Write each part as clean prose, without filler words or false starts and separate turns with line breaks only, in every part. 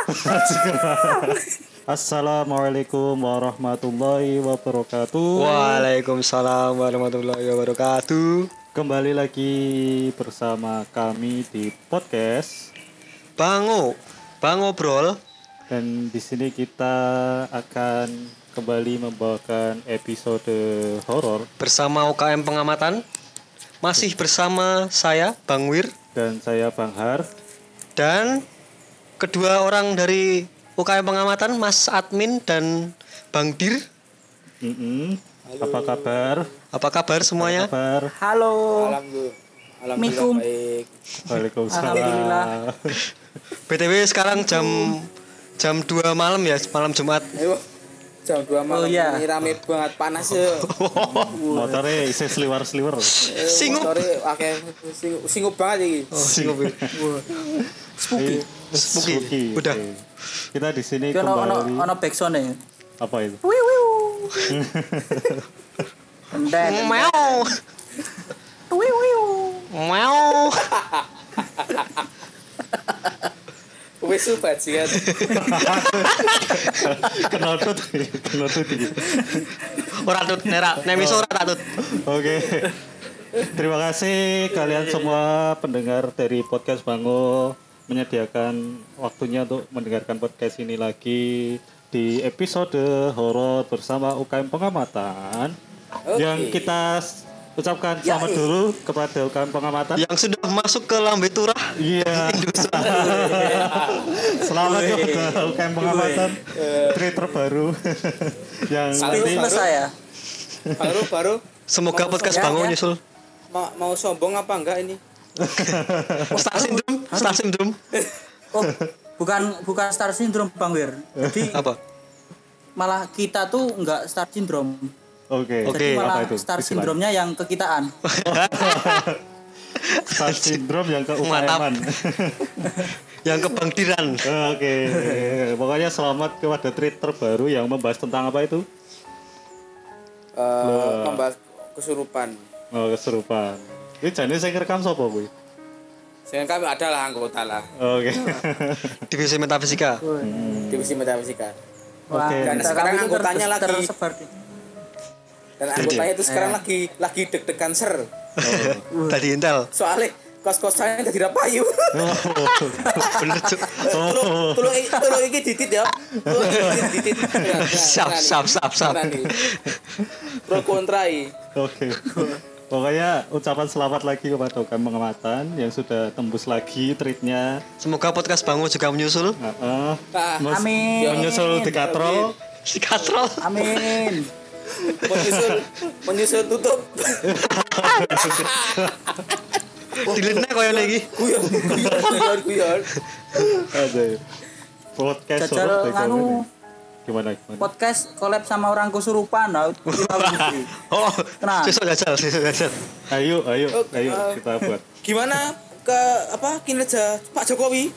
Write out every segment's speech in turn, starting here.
Assalamualaikum warahmatullahi wabarakatuh.
Waalaikumsalam warahmatullahi wabarakatuh.
Kembali lagi bersama kami di podcast
Bango Brol.
dan di sini kita akan kembali membawakan episode horor
Bersama UKM Pengamatan. Masih bersama saya Bang Wir
dan saya Bang Har.
dan kedua orang dari UKM Pengamatan, Mas Admin dan Bang Dir.
Apa kabar?
Apa kabar semuanya?
Apa kabar?
Halo.
Alhamdulillah baik.
Waalaikumsalam.
Alhamdulillah.
BTW sekarang jam 2 malam ya, malam Jumat.
Ayo. Jam 2 malam
iya.
ini rame banget panas ya.
Motornya isi sliwer-sliwer.
Singup.
Motore akeh singup banget iki.
Singup.
Spooky.
Spooky. Udah.
Oke. Kita di sini
Kan
kembali.
ono backsound-e.
Apa itu?
Wiu wiu. Endek.
Meow.
Wiu wiu.
Meow.
Wis bajingan.
Kenotut iki.
Ora tut nerak, nek miso ora tak tut.
Oke. Terima kasih kalian semua pendengar dari podcast Bango menyediakan waktunya untuk mendengarkan podcast ini lagi di episode horor bersama UKM Pengamatan. Yang kita ucapkan selamat dulu kepada UKM Pengamatan.
Yang sudah masuk ke Lambe Turah.
Iya. Selamat kepada UKM Pengamatan trade terbaru yang nanti
Selesai ya.
Baru
Semoga podcast Bango nyusul.
mau sombong apa enggak ini?
Star syndrome.
Oh, bukan star syndrome Bang Wir. Jadi
Apa?
malah kita tuh enggak star syndrome.
Oke.
Jadi malah
Apa itu?
star
Istilahnya?
syndrome-nya yang kekitaan.
Star syndrome yang ke
Mantap.
UKM-an.
Yang kebangkitan.
Oke. Pokoknya selamat kepada tweet terbaru yang membahas tentang apa itu?
Membahas kesurupan.
Oh, keserupan. Ini jane sing rekam sapa kuwi?
Sehingga kami adalah anggota lah
Oke.
Divisi Metafisika.
divisi metafisika.
Wah,
Oke.
Dan
kita
sekarang
kami
anggotanya lagi.
tersebar di.
Dan anggotanya itu sekarang lagi deg-degan ser.
Tadi Intel.
Soalnya kos-kosannya udah tidak payu.
Bener cuk.
Tolong iki ditit ya. Tolong ditit.
Siap.
Pro kontrai.
Oke. Pokoknya ucapan selamat lagi kepada UKM Pengamatan yang sudah tembus lagi treatnya.
Semoga podcast Bango juga menyusul.
Amin.
Menyusul di katrol.
Si Katrol.
Amin.
menyusul tutup.
Dilene koyo lagi.
Guyon.
Ada podcast
Jajal
horor dari
anu
kamu. Gimana?
podcast collab sama orang kesurupan. Nah,
Oh,
Tenang.
sesuk jajal.
Ayo kita buat.
Gimana kinerja Pak Jokowi?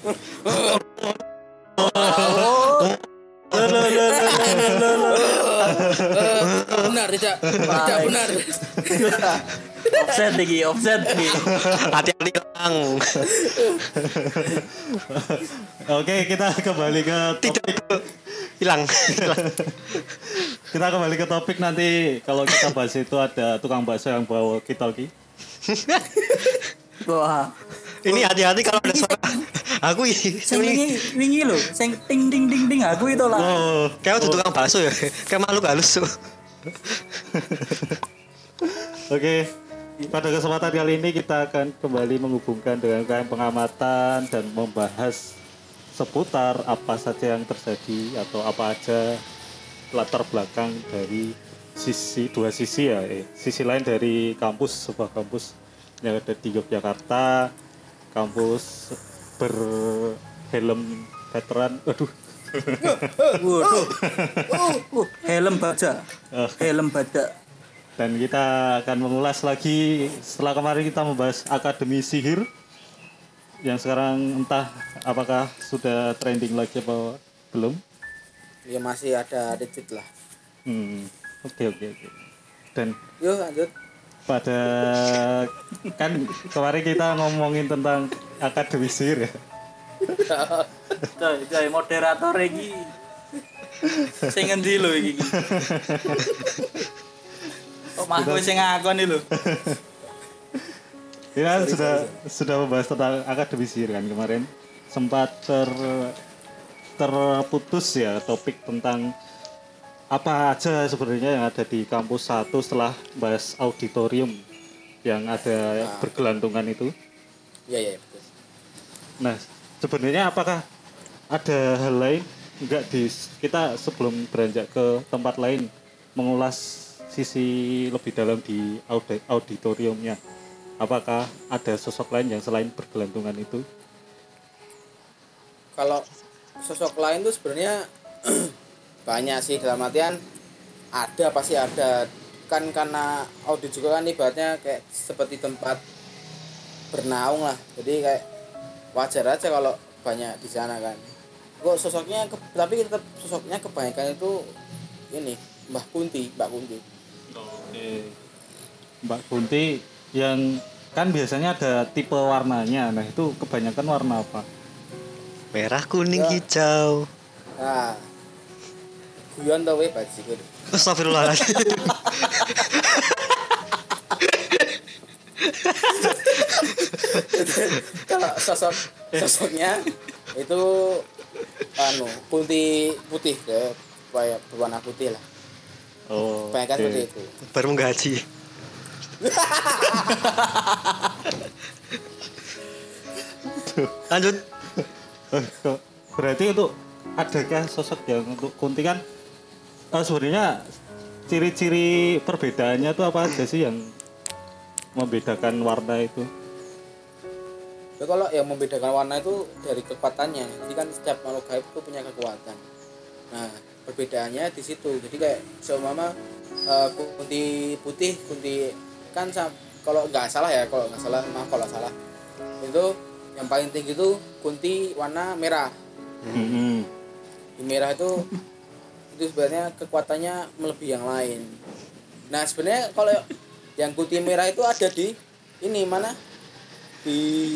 Benar tidak benar.
offset lagi.
Hati-hati lang.
Oke, kita kembali ke topik.
Hilang.
Kita kembali ke topik nanti kalau kita bahas itu ada tukang bakso yang bawa walkie-talkie.
Wah.
Ini hati-hati kalau ada suara. Aku
Sing wingi lho, sing ting ding ding ding aku itu lah.
Oh,
kayak udah tukang bakso ya. Kayak makhluk halus tuh.
oke. Pada kesempatan kali ini kita akan kembali menghubungkan dengan UKM Pengamatan dan membahas seputar apa saja yang terjadi atau apa aja latar belakang dari dua sisi ya. Sisi lain dari sebuah kampus yang ada di Yogyakarta, kampus berhelm veteran. Aduh.
Waduh. Helm baja.
Dan kita akan mengulas lagi setelah kemarin kita membahas Akademi Sihir yang sekarang entah apakah sudah trending lagi apa belum.
Ya masih ada retweet lah.
Oke. Dan
Yuk lanjut.
pada kan kemarin kita ngomongin tentang Akademi Sihir ya.
Coy, moderator iki. Sing ngendi lho iki? Kok mah kowe sing ngakoni lho.
Kita sudah membahas tentang akademisi kan kemarin sempat terputus ya topik tentang apa aja sebenarnya yang ada di kampus 1 setelah bahas auditorium yang ada bergelantungan itu.
Iya betul.
Nah, sebenarnya apakah ada hal lain enggak kita sebelum beranjak ke tempat lain mengulas sisi lebih dalam di auditoriumnya? Apakah ada sosok lain yang selain bergelantungan itu?
Kalau sosok lain tuh sebenarnya banyak sih, dalam artian ada, pasti ada kan, karena audit juga kan ibaratnya kayak seperti tempat bernaung lah, jadi kayak wajar aja kalau banyak di sana kan. Kok sosoknya tapi tetap sosoknya kebanyakan itu ini Mbak Kunti.
Oke. Mbak Kunti yang kan biasanya ada tipe warnanya. Nah, itu kebanyakan warna apa?
Merah, kuning, hijau.
Nah, guyon tau we bajigur.
Astagfirullahaladzim.
Kalau sosoknya itu Kunti putih ya, kayak berwarna putih lah.
Oh.
Kebanyakan seperti itu.
Baru menggaji. Lanjut.
Berarti untuk adakah sosok yang untuk Kunti kan sebenarnya ciri-ciri perbedaannya itu apa aja sih yang membedakan warna itu?
Ya, kalau yang membedakan warna itu dari kekuatannya. Jadi kan setiap makhluk gaib itu punya kekuatan. Nah, perbedaannya di situ. Jadi kayak seumpama Kunti putih, Kunti kan kalau nggak salah, maaf kalau salah. Itu yang paling tinggi itu Kunti warna merah. Di merah itu sebenarnya kekuatannya melebihi yang lain. Nah, sebenarnya kalau yang Kunti merah itu ada di ini mana? Di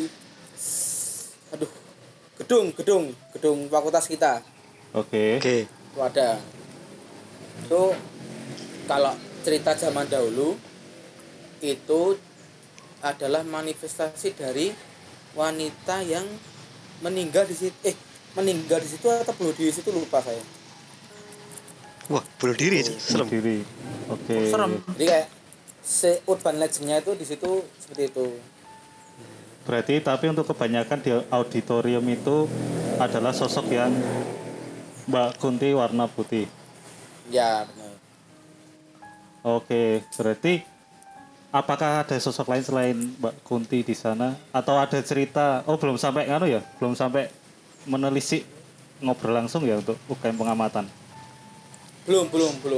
gedung fakultas kita.
Oke.
Itu ada. Itu kalau cerita zaman dahulu itu adalah manifestasi dari wanita yang meninggal di situ atau bunuh diri situ, lupa saya.
Wah, bunuh diri itu serem.
Oke.
Serem.
Jadi kayak urban legend-nya itu di situ seperti itu.
Berarti tapi untuk kebanyakan di auditorium itu adalah sosok yang Mbak Kunti warna putih.
Ya, benar.
Oke, berarti apakah ada sosok lain selain Mbak Kunti di sana atau ada cerita? Oh, belum sampai belum sampai menelisik ngobrol langsung ya untuk UKM pengamatan.
Belum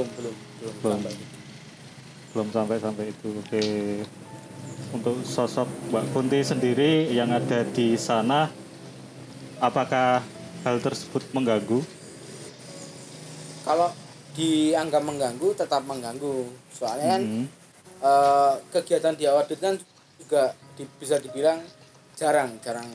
sampai itu. Oke. Untuk sosok Mbak Kunti sendiri yang ada di sana, apakah hal tersebut mengganggu?
Kalau dianggap mengganggu, tetap mengganggu. Soalnya kan kegiatan di audit kan juga bisa dibilang jarang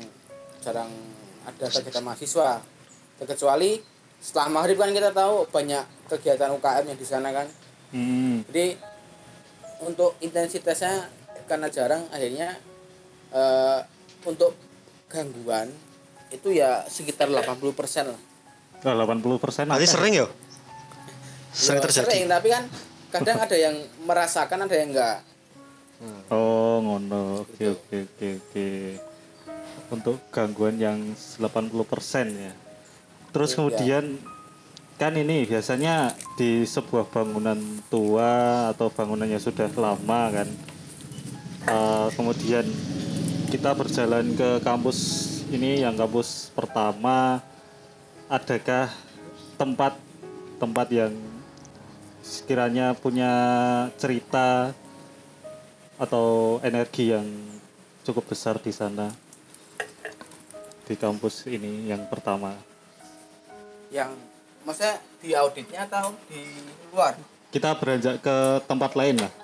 ada kegiatan mahasiswa. Terkecuali setelah maghrib kan kita tahu banyak kegiatan UKM yang di sana kan. Jadi untuk intensitasnya karena jarang, akhirnya untuk gangguan itu ya sekitar 80% lah.
80%.
Berarti sering ya? Sering terjadi.
Sering, tapi kan kadang ada yang merasakan, ada yang enggak.
Oh, ngono. Oke. Untuk gangguan yang 80% ya. Terus kemudian kan ini biasanya di sebuah bangunan tua atau bangunannya sudah lama kan. Kemudian kita berjalan ke kampus ini yang kampus pertama, adakah tempat yang sekiranya punya cerita atau energi yang cukup besar di sana, di kampus ini yang pertama?
Yang maksudnya di auditnya atau di luar?
Kita beranjak ke tempat lain lah.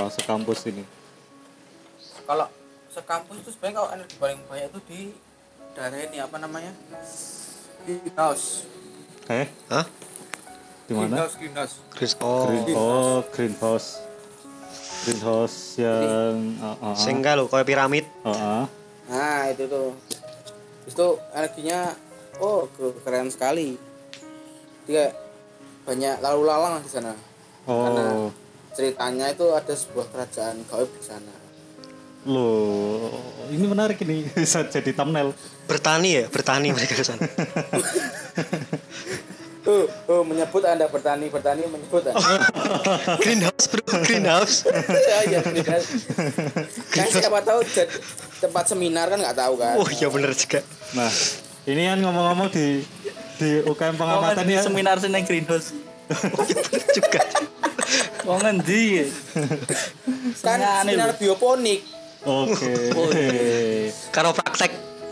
Sekampus ini.
Kalau sekampus itu sebenarnya kalau energi paling banyak itu di daerah ini apa namanya? Greenhouse.
Hah?
Di mana?
Greenhouse.
Chris oh.
Greenhouse. Greenhouse yang
Sing lho koyo piramid.
Nah, itu tuh. Itu energinya keren sekali. Dia banyak lalu lalang di sana. Karena ceritanya itu ada sebuah kerajaan gaib di sana.
Loh, ini menarik ini bisa jadi thumbnail.
Bertani mereka di sana.
Menyebut Anda bertani menyebut Anda.
Greenhouse.
Ya, greenhouse. Kan siapa tahu tempat seminar kan nggak tahu kan.
Oh iya bener juga.
Nah, ini kan ngomong-ngomong di UKM pengamatan
di
ya.
seminar sing nang greenhouse.
Oh iya bener juga.
Wong ngendi?
Kan seminar bioponik.
Oke.
Karo praktek.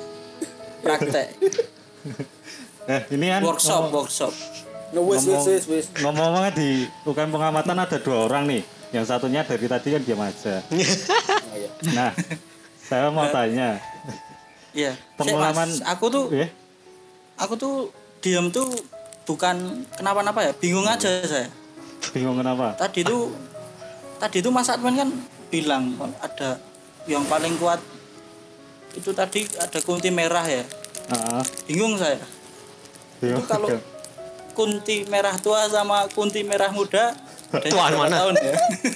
Nah, ini kan
workshop.
No wis.
ngomong-ngomong di UKM pengamatan ada 2 orang nih. Yang satunya dari tadi kan diam aja.
Oh, iya.
Nah, saya mau tanya.
Iya.
Pengalaman
Aku tuh diam tuh bukan kenapa-napa ya, bingung aja saya.
Bingung kenapa?
Tadi tuh Mas Admin kan bilang ada yang paling kuat itu tadi ada kunti merah ya. Bingung saya. Itu kalau kunti merah tua sama kunti merah muda
tuan mana?
Tahun ya.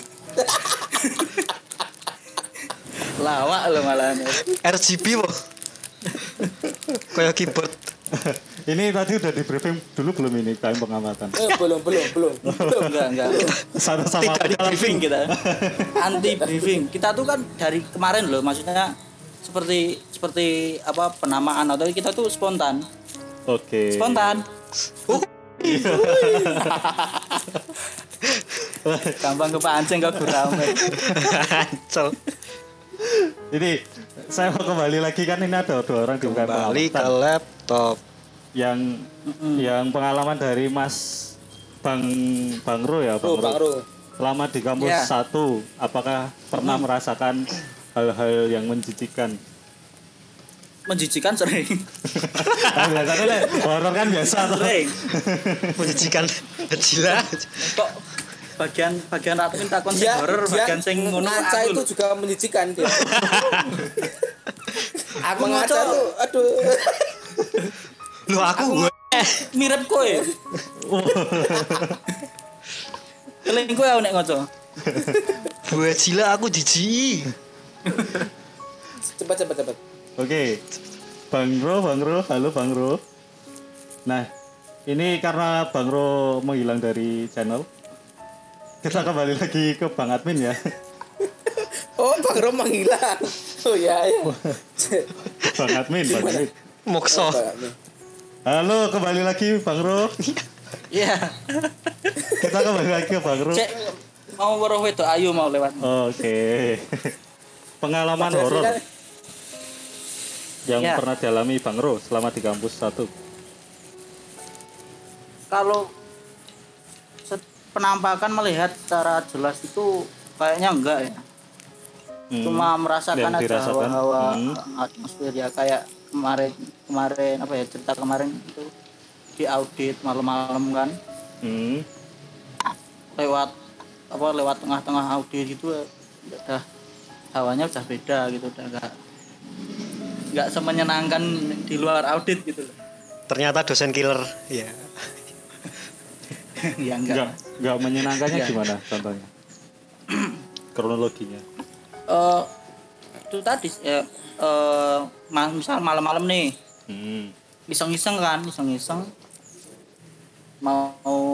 Lawak lo malah.
RGB po. Kayak keyboard.
Ini tadi udah di briefing dulu belum ini UKM pengamatan?
Belum.
Enggak.
Sama
Tidak di briefing kita. Anti briefing. Kita tuh kan dari kemarin loh, maksudnya seperti apa penamaan atau kita tuh spontan.
Oke.
Spontan. Gampang kepancing kok gurame.
Ancol.
Ini saya mau kembali lagi kan ini ada 2 orang di UKM
Kembali ke
pengamatan.
laptop.
Yang pengalaman dari Mas Bang Ro ya,
Bang Ro.
Selama di kampus 1, apakah pernah merasakan hal-hal yang menjijikan?
Menjijikan sering.
Biasanya horor kan biasa tuh.
Sering.
Menjijikan gila.
Kok bagian admin takon sing horor, bagian sing ngono
ngaca
aku
itu
lho.
juga menjijikan dia.
Aku
Mengaca
ngaca
tuh aduh.
Lu aku
mirip kowe. Eling kowe nek ngaca.
gue gila aku jijik.
Cepat.
Oke. Bang Ro, halo Bang Ro. Nah, ini karena Bang Ro menghilang dari channel. Kita kembali lagi ke Bang Admin ya.
Oh, Bang Ro menghilang. Oh ya.
Bang Admin.
Mokso.
Halo, kembali lagi Bang Ro.
Iya.
Kita kembali lagi ke Bang Ro.
Cek mau weruh wedok ayu mau lewat.
Oke. Pengalaman horor yang pernah dialami Bang Ro selama di kampus 1.
Kalau penampakan melihat secara jelas itu kayaknya enggak ya. Cuma merasakan
yang
aja
dirasakan.
hawa atmosfer ya, kayak kemarin apa ya, cerita kemarin itu di audit malam-malam kan. Lewat tengah-tengah audit gitu udah hawanya udah beda gitu, udah enggak semenyenangkan di luar audit gitu loh.
Ternyata dosen killer. Ya.
Ya enggak.
Enggak menyenangkannya
Ya.
gimana contohnya? Kronologinya.
Itu tadi ya, misal malam-malam nih iseng-iseng mau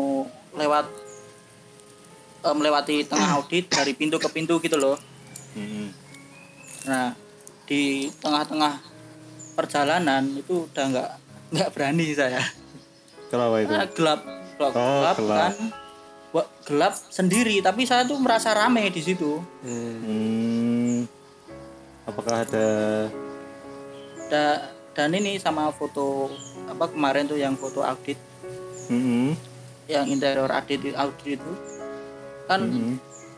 melewati tengah audit dari pintu ke pintu gitu loh. Nah di tengah-tengah perjalanan itu udah nggak berani saya.
Kenapa itu?
Nah, gelap
gelap.
kan. Gelap sendiri, tapi saya tuh merasa rame di situ.
Apakah ada
Dan ini sama foto apa kemarin tuh yang foto audit, yang interior audit itu kan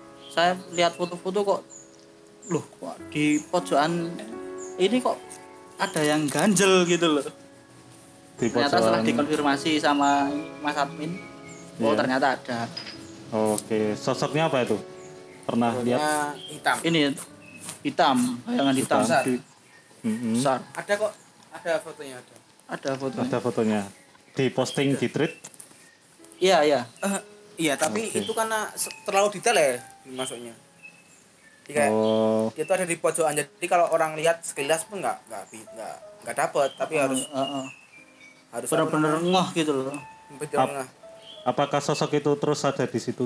saya lihat foto-foto kok, loh kok di pojokan ini kok ada yang ganjel gitu loh.
Di
Ternyata setelah
pojokan.
dikonfirmasi sama Mas Admin, oh
Iya.
ternyata ada.
Oke, sosoknya apa itu? Pernah lihat?
Pokoknya hitam.
Ini hitam, bayangan hitam.
Hitam.
Di,
Mm-mm.
besar.
Ada kok, ada fotonya ada.
Ada fotonya.
Ada fotonya. Di posting di tweet.
Iya, iya.
Iya, tapi
Oke.
itu karena terlalu detail ya masuknya. Jadi kayak
Oh,
itu ada di pojokan. Jadi kalau orang lihat sekilas pun nggak dapet, tapi harus harus
Bener-bener ngeh gitu loh.
tengah.
apakah sosok itu terus ada di situ?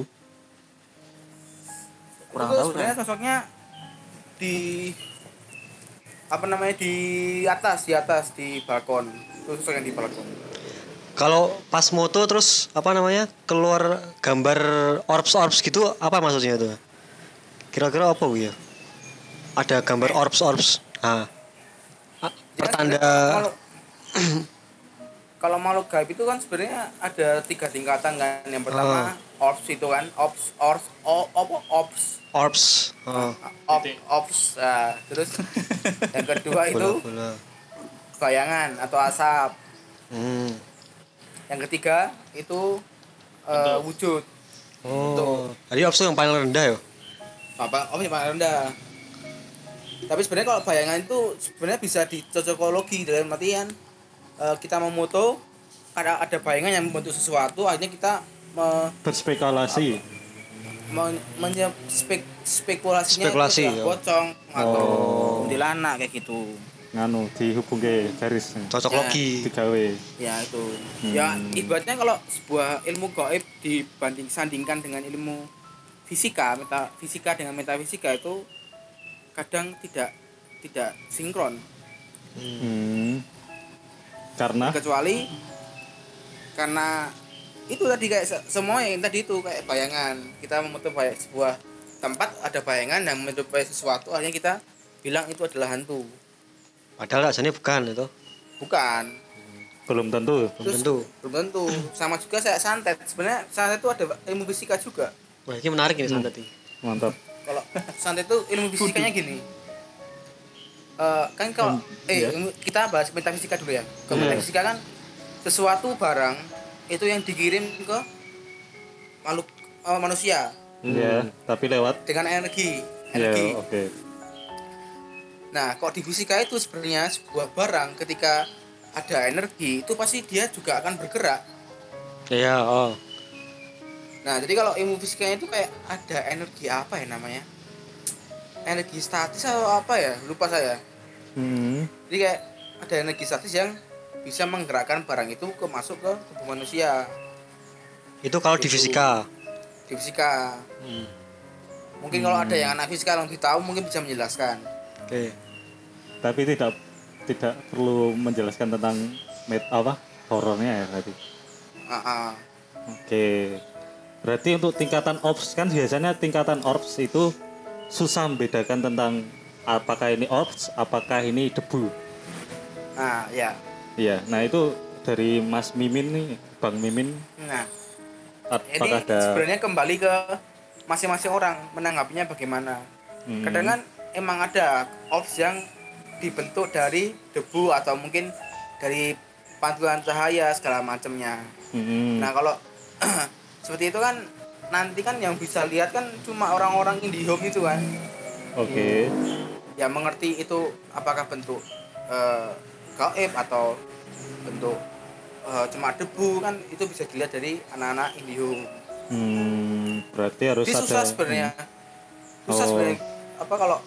Kurang
Itu
tahu
sebenarnya sosoknya di apa namanya di atas di balkon. Itu sosok yang di balkon.
Kalau pas moto terus apa namanya keluar gambar orbs gitu apa maksudnya itu? Kira-kira apa ya? Ada gambar orbs. Ah,
Jadi kan
pertanda.
sebenarnya kalau makhluk gaib itu kan sebenarnya ada 3 tingkatan kan. Yang pertama orbs itu kan orbs
Orbs. Oh,
orbs. Nah, terus yang kedua itu
bola.
bayangan atau asap.
Hmm.
Yang ketiga itu wujud.
Oh, jadi orbs itu yang paling rendah ya?
Apa yang paling rendah. Tapi sebenarnya kalau bayangan itu sebenarnya bisa dicocokologi dalam artian kita memoto ada bayangan yang membentuk sesuatu, akhirnya kita
Berspekulasi.
spekulasinya
Spekulasi,
itu
ya.
pocong atau
Oh.
kuntilanak kayak gitu.
Nganu dihubungke garis
Cocok logi.
digawe.
Ya itu. Ya ibaratnya kalau sebuah ilmu gaib sandingkan dengan ilmu metafisika dengan metafisika itu kadang tidak sinkron.
Karena
Kecuali karena itu tadi kayak semua yang tadi itu kayak bayangan. Kita membentuk sebuah tempat ada bayangan yang membentuk sesuatu, akhirnya kita bilang itu adalah hantu.
Padahal rasanya bukan itu.
Bukan.
belum tentu.
Belum tentu. Sama juga saya santet. Sebenarnya santet itu ada ilmu fisika juga.
Wah, ini menarik ini santet ini.
Mantap.
Kalau santet itu ilmu fisikanya gini. Kan kalau kita bahas metafisika dulu ya. Kalau metafisika kan sesuatu barang itu yang dikirim ke makhluk manusia
Ya, tapi lewat.
dengan energi.
Ya, oke.
Nah, kok di fisika itu sebenarnya sebuah barang ketika ada energi itu pasti dia juga akan bergerak.
Iya, oh.
Nah, jadi kalau ilmu fisikanya itu kayak ada energi apa ya namanya? Energi statis atau apa ya? Lupa saya. Jadi kayak ada energi statis yang bisa menggerakkan barang itu masuk ke tubuh manusia.
Itu kalau di fisika.
Di fisika. Mungkin kalau ada yang anak fisika yang lebih tahu mungkin bisa menjelaskan.
Oke.
Tapi tidak perlu menjelaskan tentang horornya ya berarti. Oke. Berarti untuk tingkatan orbs kan biasanya tingkatan orbs itu susah membedakan tentang apakah ini orbs, apakah ini debu.
Nah, ya.
Iya, nah itu dari Mas Mimin nih, Bang Mimin.
Nah, ini
Apakah ada
sebenarnya kembali ke masing-masing orang menanggapinya bagaimana. Kadang kan emang ada orbs yang dibentuk dari debu atau mungkin dari pantulan cahaya segala macamnya. Nah, kalau seperti itu kan nanti kan yang bisa lihat kan cuma orang-orang IndiHome itu kan.
Oke.
Yang mengerti itu apakah bentuk gaib atau bentuk cuma debu kan itu bisa dilihat dari anak-anak IndiHome.
Berarti harus
Jadi
ada.
susah sebenarnya. Susah sebenarnya apa kalau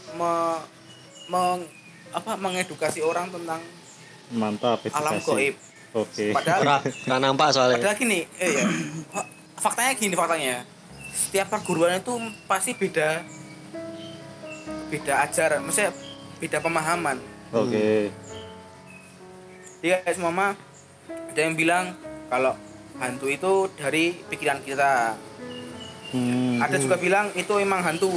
mengedukasi orang tentang
Mantap
alam
edukasi.
gaib.
Oke.
Padahal
Nggak nampak soalnya.
Padahal gini, faktanya. Setiap perguruan itu pasti beda ajaran, maksudnya beda pemahaman.
Oke.
Jadi kayak semua ada yang bilang kalau hantu itu dari pikiran kita. Ada juga bilang itu emang hantu.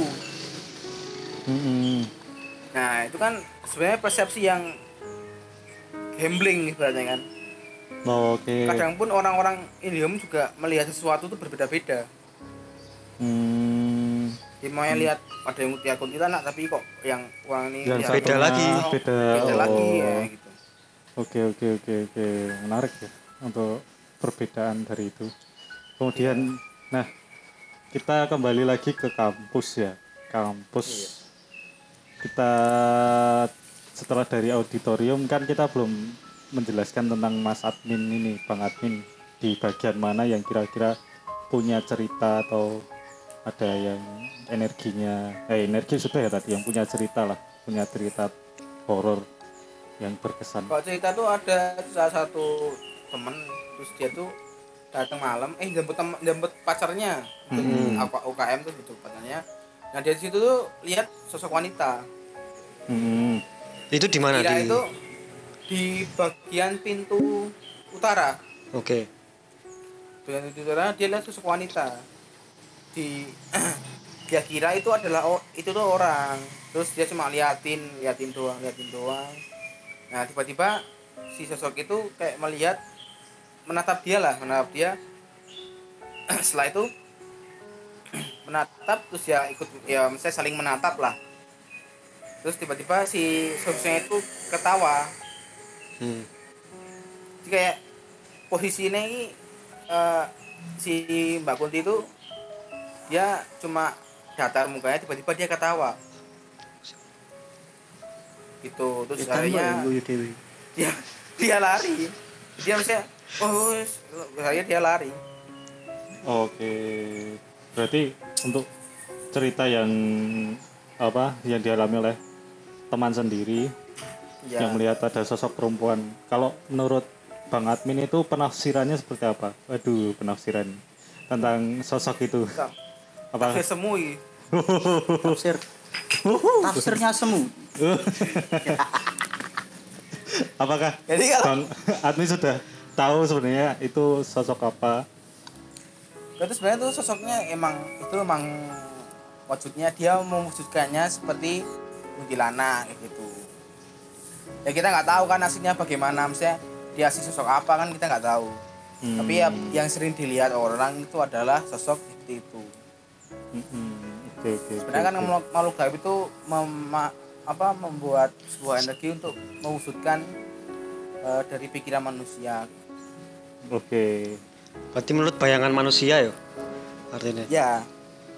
Nah, itu kan sebenarnya persepsi yang gambling ibaratnya kan.
Oke.
Kadang pun orang-orang IndiHome juga melihat sesuatu itu berbeda-beda. mau lihat ada yang multi akun kita anak tapi kok yang orang ini
Yang
ya,
beda
satunya
lagi.
beda lagi ya gitu.
Oke. Menarik ya untuk perbedaan dari itu. Kemudian, nah kita kembali lagi ke kampus ya. Kampus. Kita setelah dari auditorium kan kita belum menjelaskan tentang Mas Admin ini, Bang Admin di bagian mana yang kira-kira punya cerita atau ada yang energi sudah ya tadi, yang punya cerita horor yang berkesan.
Kalau cerita tuh ada salah satu temen terus dia tuh datang malam jemput pacarnya untuk UKM tuh gitu pacarnya. Nah dia di situ tuh lihat sosok wanita.
Itu di mana?
Kira itu di bagian pintu utara.
Oke.
Bagian pintu utara dia lihat sosok wanita. Dia kira itu adalah itu tuh orang. Terus dia cuma liatin doang. Nah tiba-tiba si sosok itu kayak menatap dia. Setelah itu menatap terus ya ikut ya misalnya saling menatap lah. Terus tiba-tiba si sosoknya itu ketawa. Jadi kayak posisinya ini si Mbak Kunti itu dia cuma datar mukanya tiba-tiba dia ketawa. Gitu terus akhirnya dia lari. Dia misalnya dia lari.
Oke. Berarti untuk cerita yang dialami oleh teman sendiri yang melihat ada sosok perempuan. Kalau menurut Bang Admin itu penafsirannya seperti apa? Waduh, penafsiran tentang sosok itu. Apa?
Tafsir semui.
Tafsirnya semu.
Apakah
Jadi kalau
Bang Admin sudah tahu sebenarnya itu sosok apa?
itu sebenarnya tuh sosoknya emang wujudnya dia mewujudkannya seperti kuntilanak kayak gitu. Ya kita nggak tahu kan aslinya bagaimana, misalnya dia asli sosok apa kan kita nggak tahu. Tapi ya, yang sering dilihat orang itu adalah sosok seperti itu.
Oke.
Sebenarnya kan makhluk gaib itu membuat sebuah energi untuk mewujudkan dari pikiran manusia.
Oke.
Berarti menurut bayangan manusia ya artinya.
Ya.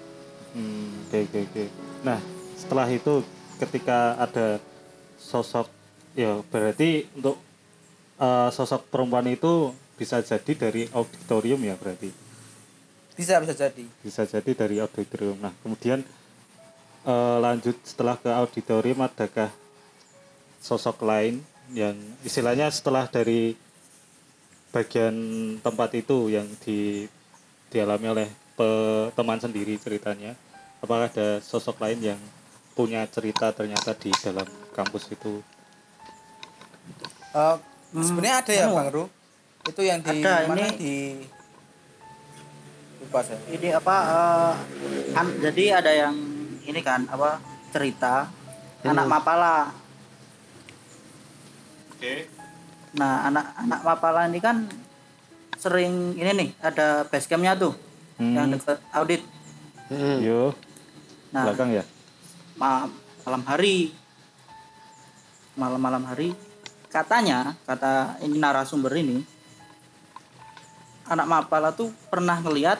Oke. Nah, setelah itu ketika ada sosok ya berarti untuk sosok perempuan itu bisa jadi dari auditorium ya berarti.
Bisa jadi.
Bisa jadi dari auditorium. Nah, kemudian lanjut setelah ke auditorium adakah sosok lain yang istilahnya setelah dari bagian tempat itu yang dialami oleh teman sendiri ceritanya, apakah ada sosok lain yang punya cerita ternyata di dalam kampus itu?
Sebenarnya ada ya Bang Ru, itu yang di
ada,
mana
ini,
di lupa saya.
Ini jadi ada yang ini kan cerita anak Mapala.
Oke.
Nah, anak Mapala ini kan sering ini nih, ada base campnya tuh yang dekat audit.
Yo.
Nah,
Belakang ya?
malam hari kata ini narasumber ini, anak Mapala tuh pernah ngelihat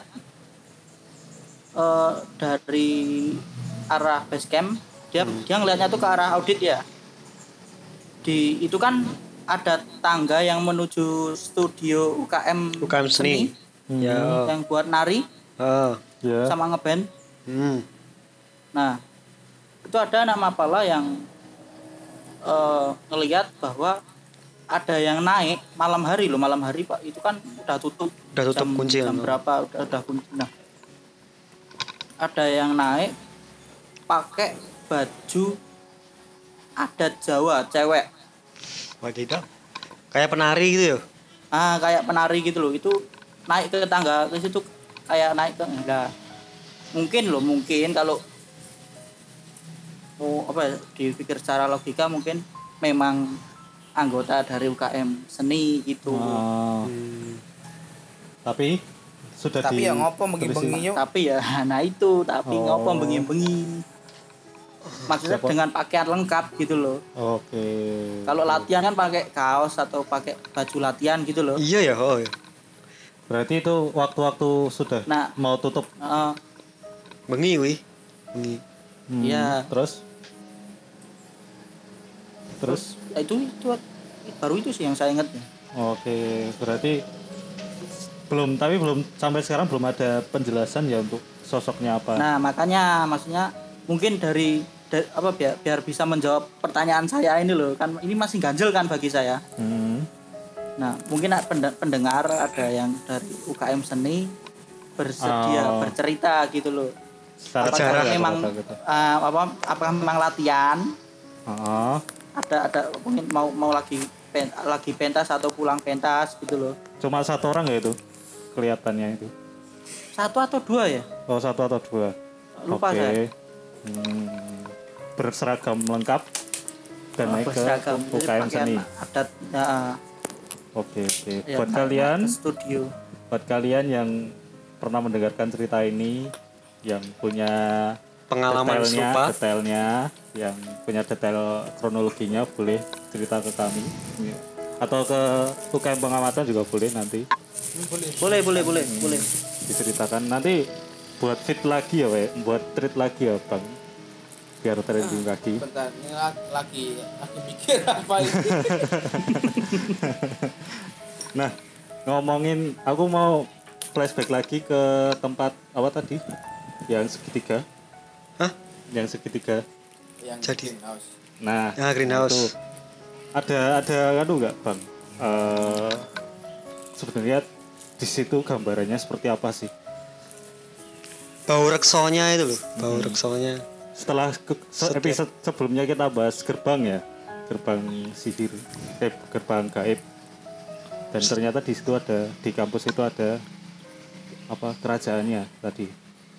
dari arah base camp, dia ngelihatnya tuh ke arah audit ya. Itu kan ada tangga yang menuju studio UKM
seni.
Ya. Yang buat nari sama ngeband. Nah, itu ada anak Mapala yang ngelihat bahwa ada yang naik malam hari Pak, itu kan udah tutup
kunci
jam berapa udah kunci. Nah, ada yang naik pakai baju adat Jawa cewek.
Wadidaw. Kayak penari gitu ya?
Kayak penari gitu loh. Itu naik ke tangga ke situ kayak naik ke enggak. Mungkin kalau dipikir secara logika mungkin memang anggota dari UKM seni gitu.
Tapi sudah
Tapi ya ngopo
ditulisin?
bengi-bengi yuk.
Tapi ya nah itu tapi
Oh.
ngopo bengi-bengi. Maksudnya
Siapa?
dengan pakaian lengkap gitu loh.
Oke.
Kalau latihan kan pakai kaos atau pakai baju latihan gitu loh.
Iya ya, oh. Ya.
Berarti itu waktu-waktu sudah
Nah.
mau tutup.
Heeh.
Bengi wi. Bengi.
Iya.
Terus?
Ya, itu baru itu sih yang saya ingat.
Oke, berarti tapi belum sampai sekarang belum ada penjelasan ya untuk sosoknya apa.
Nah, makanya maksudnya mungkin apa biar bisa menjawab pertanyaan saya ini loh. Kan ini masih ganjel kan bagi saya. Nah, mungkin pendengar ada yang dari UKM Seni bersedia bercerita gitu loh.
Secara
Apakah memang
gitu.
Apakah memang latihan?
Oh.
Ada mungkin mau lagi pentas atau pulang pentas gitu loh.
Cuma satu orang ya itu kelihatannya itu.
Satu atau dua ya?
Oh, satu atau dua.
Lupa
Oke.
saya.
Berseragam lengkap dan naik ke
Berseragam. Jadi
UKM
pakaian
Seni.
adat
Oke.
ya,
Buat kalian,
ke studio.
buat kalian yang pernah mendengarkan cerita ini, yang punya
Pengalaman serupa.
detailnya, yang punya detail kronologinya boleh cerita ke kami. Atau ke UKM pengamatan juga boleh nanti
Boleh.
diceritakan. Nanti buat fit lagi ya, buat treat lagi ya, Bang. Biar trending lagi.
Bentar, ini lagi mikir apa ini.
Nah, ngomongin, aku mau flashback lagi ke tempat apa tadi? Yang segitiga.
Hah?
Yang segitiga.
Yang
Jadi.
greenhouse.
Nah,
Greenhouse.
itu ada enggak, Bang? Sebenarnya di situ gambarannya seperti apa sih?
Bau reksonya itu loh, bau reksonya.
Setelah episode sebelumnya kita bahas gerbang ya, gerbang sihir, gerbang gaib. Dan ternyata di situ ada, di kampus itu ada apa kerajaannya tadi.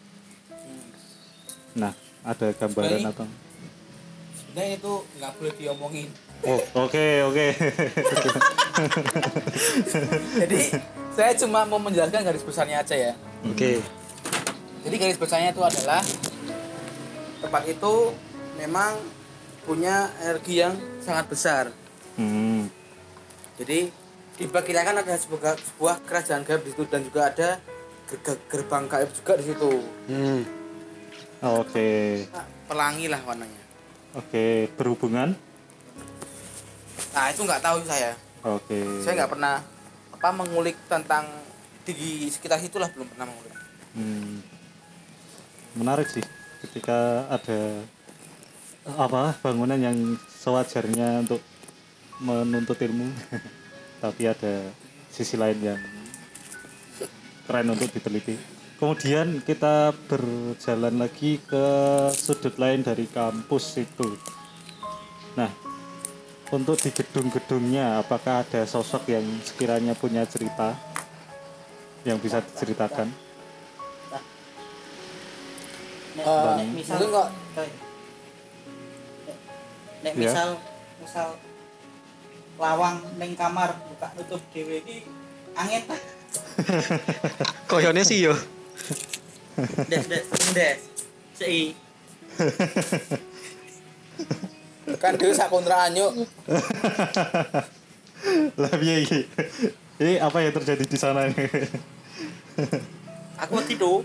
Nah, ada gambaran atau?
Sebenarnya itu nggak boleh diomongin.
Oh, oke.
Jadi saya cuma mau menjelaskan garis besarnya aja ya.
Oke.
Jadi garis besarnya itu adalah tempat itu memang punya energi yang sangat besar. Jadi diperkirakan ada sebuah kerajaan gaib di situ dan juga ada gerbang gaib juga di situ.
Oke.
Nah, pelangi lah warnanya.
Oke, berhubungan?
Nah itu nggak tahu saya.
Oke.
Saya nggak pernah mengulik tentang di sekitar situlah, belum pernah mengulik.
Menarik sih ketika ada bangunan yang sewajarnya untuk menuntut ilmu tapi ada sisi lain yang keren untuk diteliti. Kemudian kita berjalan lagi ke sudut lain dari kampus itu. Nah, untuk di gedung-gedungnya apakah ada sosok yang sekiranya punya cerita yang bisa diceritakan?
Misal
mungkin kok
nek
Ya.
misal lawang ning kamar buka nutup dhewe iki angin ta.
Koyone sih yo.
Des. Sei.
kan dhewe sak kontrakan yuk.
Lah piye iki? Ini apa yang terjadi di sana ini?
Aku tidur.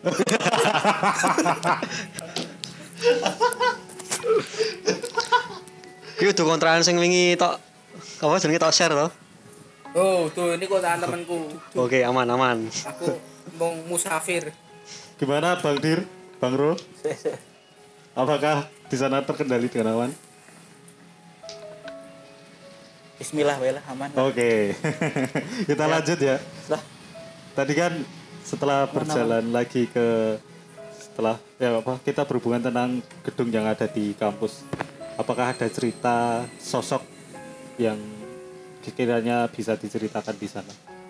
Iki udah kontrakan sing wingi tok apa jenenge tok share to?
Oh tuh ini kontrakan temanku.
Oke, aman.
Aku mau musafir.
Gimana Bang Dir? Bang Ro? Apakah di sana terkendali dengan aman?
Bismillah wae lah aman.
Oke. Kita lanjut ya.
Lah,
Tadi kan setelah berjalan lagi ke kita berhubungan tentang gedung yang ada di kampus. Apakah ada cerita sosok yang sekiranya bisa diceritakan di sana?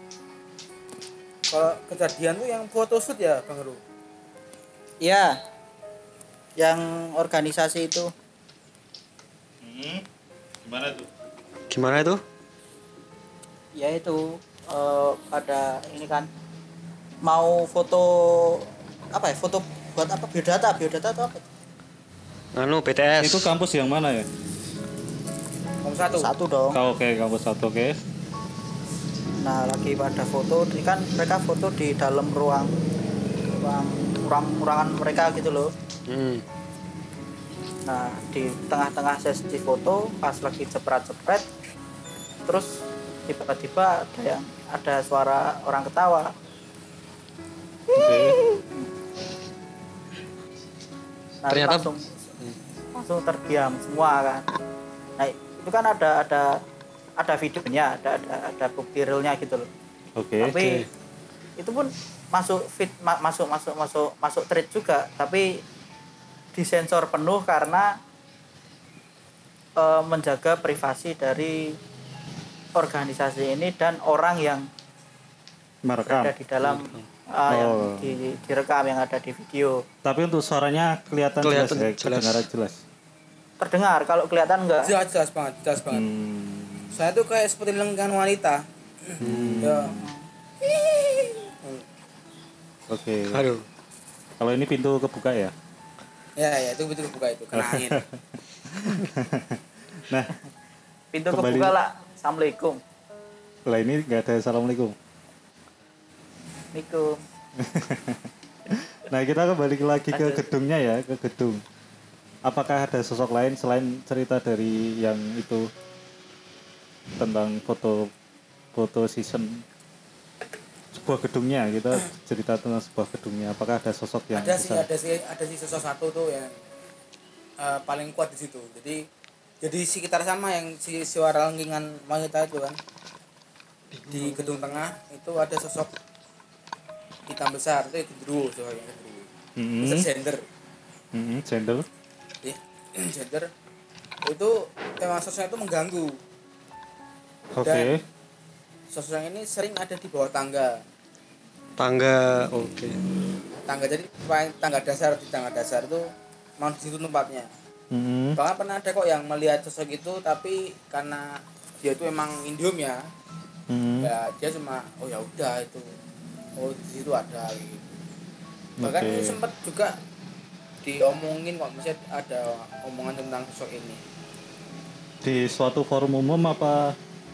Kalau kejadian tuh yang photoshoot ya Bang Ru.
iya. Yang organisasi itu
Gimana itu?
ya itu pada ini kan mau foto apa ya? Foto buat apa? Biodata atau apa?
Anu BTS.
Itu kampus yang mana ya?
Kampus satu.
Satu dong.
Oke, kampus satu, oke.
Nah, lagi pada foto, ini kan mereka foto di dalam ruangan mereka gitu loh. Nah, di tengah-tengah sesi foto pas lagi jepret-jepret, terus tiba-tiba ada suara orang ketawa.
Oke.
Nah,
Ternyata
langsung terdiam semua kan. Nah, itu kan ada videonya, ada bukti realnya gitu loh.
Oke.
Tapi itu pun masuk thread juga, tapi disensor penuh karena menjaga privasi dari organisasi ini dan orang yang
Merekam.
ada di dalam yang direkam, yang ada di video.
Tapi untuk suaranya kelihatan jelas ya,
jelas.
kedengaran jelas.
Terdengar, kalau kelihatan enggak?
Jelas banget. Saya tuh kayak seperti lengkungan wanita. Ya.
Oke.
Aduh.
Kalau ini pintu kebuka ya?
Ya, itu betul buka itu kena angin.
Nah,
Pintu
kembali-
kebuka lah. Assalamualaikum.
lah ini nggak ada assalamualaikum.
Assalamualaikum.
Nah, kita kembali lagi ke gedungnya ya, ke gedung. Apakah ada sosok lain selain cerita dari yang itu tentang foto season sebuah gedungnya? Kita cerita tentang sebuah gedungnya. Apakah ada sosok yang
ada
besar?
sih sosok satu tuh yang paling kuat di situ. Jadi sekitar sama yang si suara lengkingan wanita itu kan. Di gedung tengah itu ada sosok hitam besar, itu gendruwo soalnya gendruwo. Besar gender.
Gender.
Gender itu tema sosoknya itu mengganggu.
Oke.
Dan sosok yang ini sering ada di bawah tangga.
Oke.
Jadi tangga dasar itu mau di situ tempatnya. Bahkan pernah ada kok yang melihat sosok itu, tapi karena dia itu emang indium ya, ya dia cuma oh ya udah itu, oh di situ ada gitu. Bahkan
Oke.
sempat juga diomongin kok, misalnya ada omongan tentang sosok ini
Di suatu forum umum apa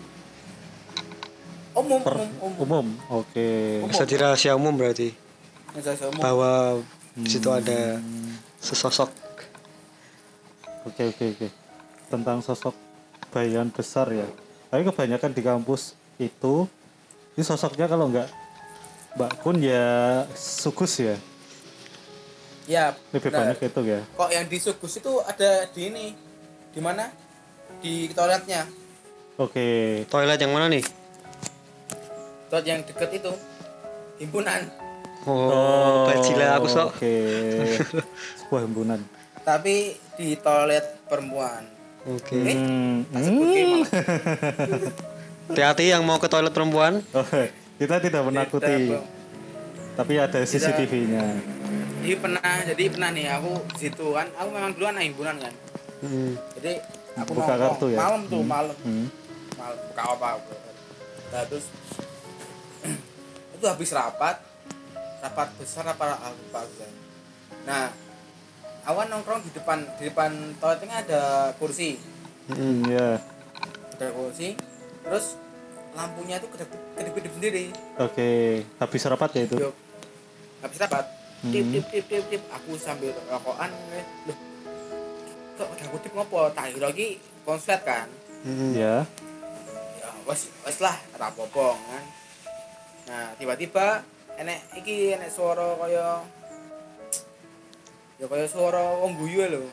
umum.
umum? Oke.
Jadi rahasia umum berarti
Sosok umum.
bahwa di situ ada sesosok.
Oke. Tentang sosok bayan besar ya. Tapi kebanyakan di kampus itu ini sosoknya kalau nggak Mbak Kun ya sukus ya.
Ya
Lebih
benar.
banyak itu ya.
Kok yang di Sugus itu ada di ini, di mana, di toiletnya,
Oke.
Toilet yang mana nih?
toilet yang deket itu himpunan.
Oh, bajila aku sok.
Oke. Sebuah himpunan.
Tapi di toilet perempuan.
Oke.
Tak sebut malah.
Hati-hati yang mau ke toilet perempuan.
Oh, kita tidak menakuti.
Tidak,
Tapi ada CCTV-nya.
jadi pernah nih aku di situ kan, aku memang dulu anak himpunan kan. Jadi aku
Buka
nongkrong
kartu ya?
malam
Hmm.
buka apa. Nah, terus itu habis rapat besar apa lupa aku. Nah, awan nongkrong di depan toiletnya ada kursi.
Ya.
Ada kursi, terus lampunya itu kedip-kedip sendiri.
Oke. Habis rapat ya itu.
Yo, habis rapat, tip, aku sambil rokokan, loh, kok ada kutip ngopo? Tak kira lagi konslet kan?
Ya.
Ya, wes lah, rapopo kan. Nah, tiba-tiba enek suara kaya suara wong guyu lho.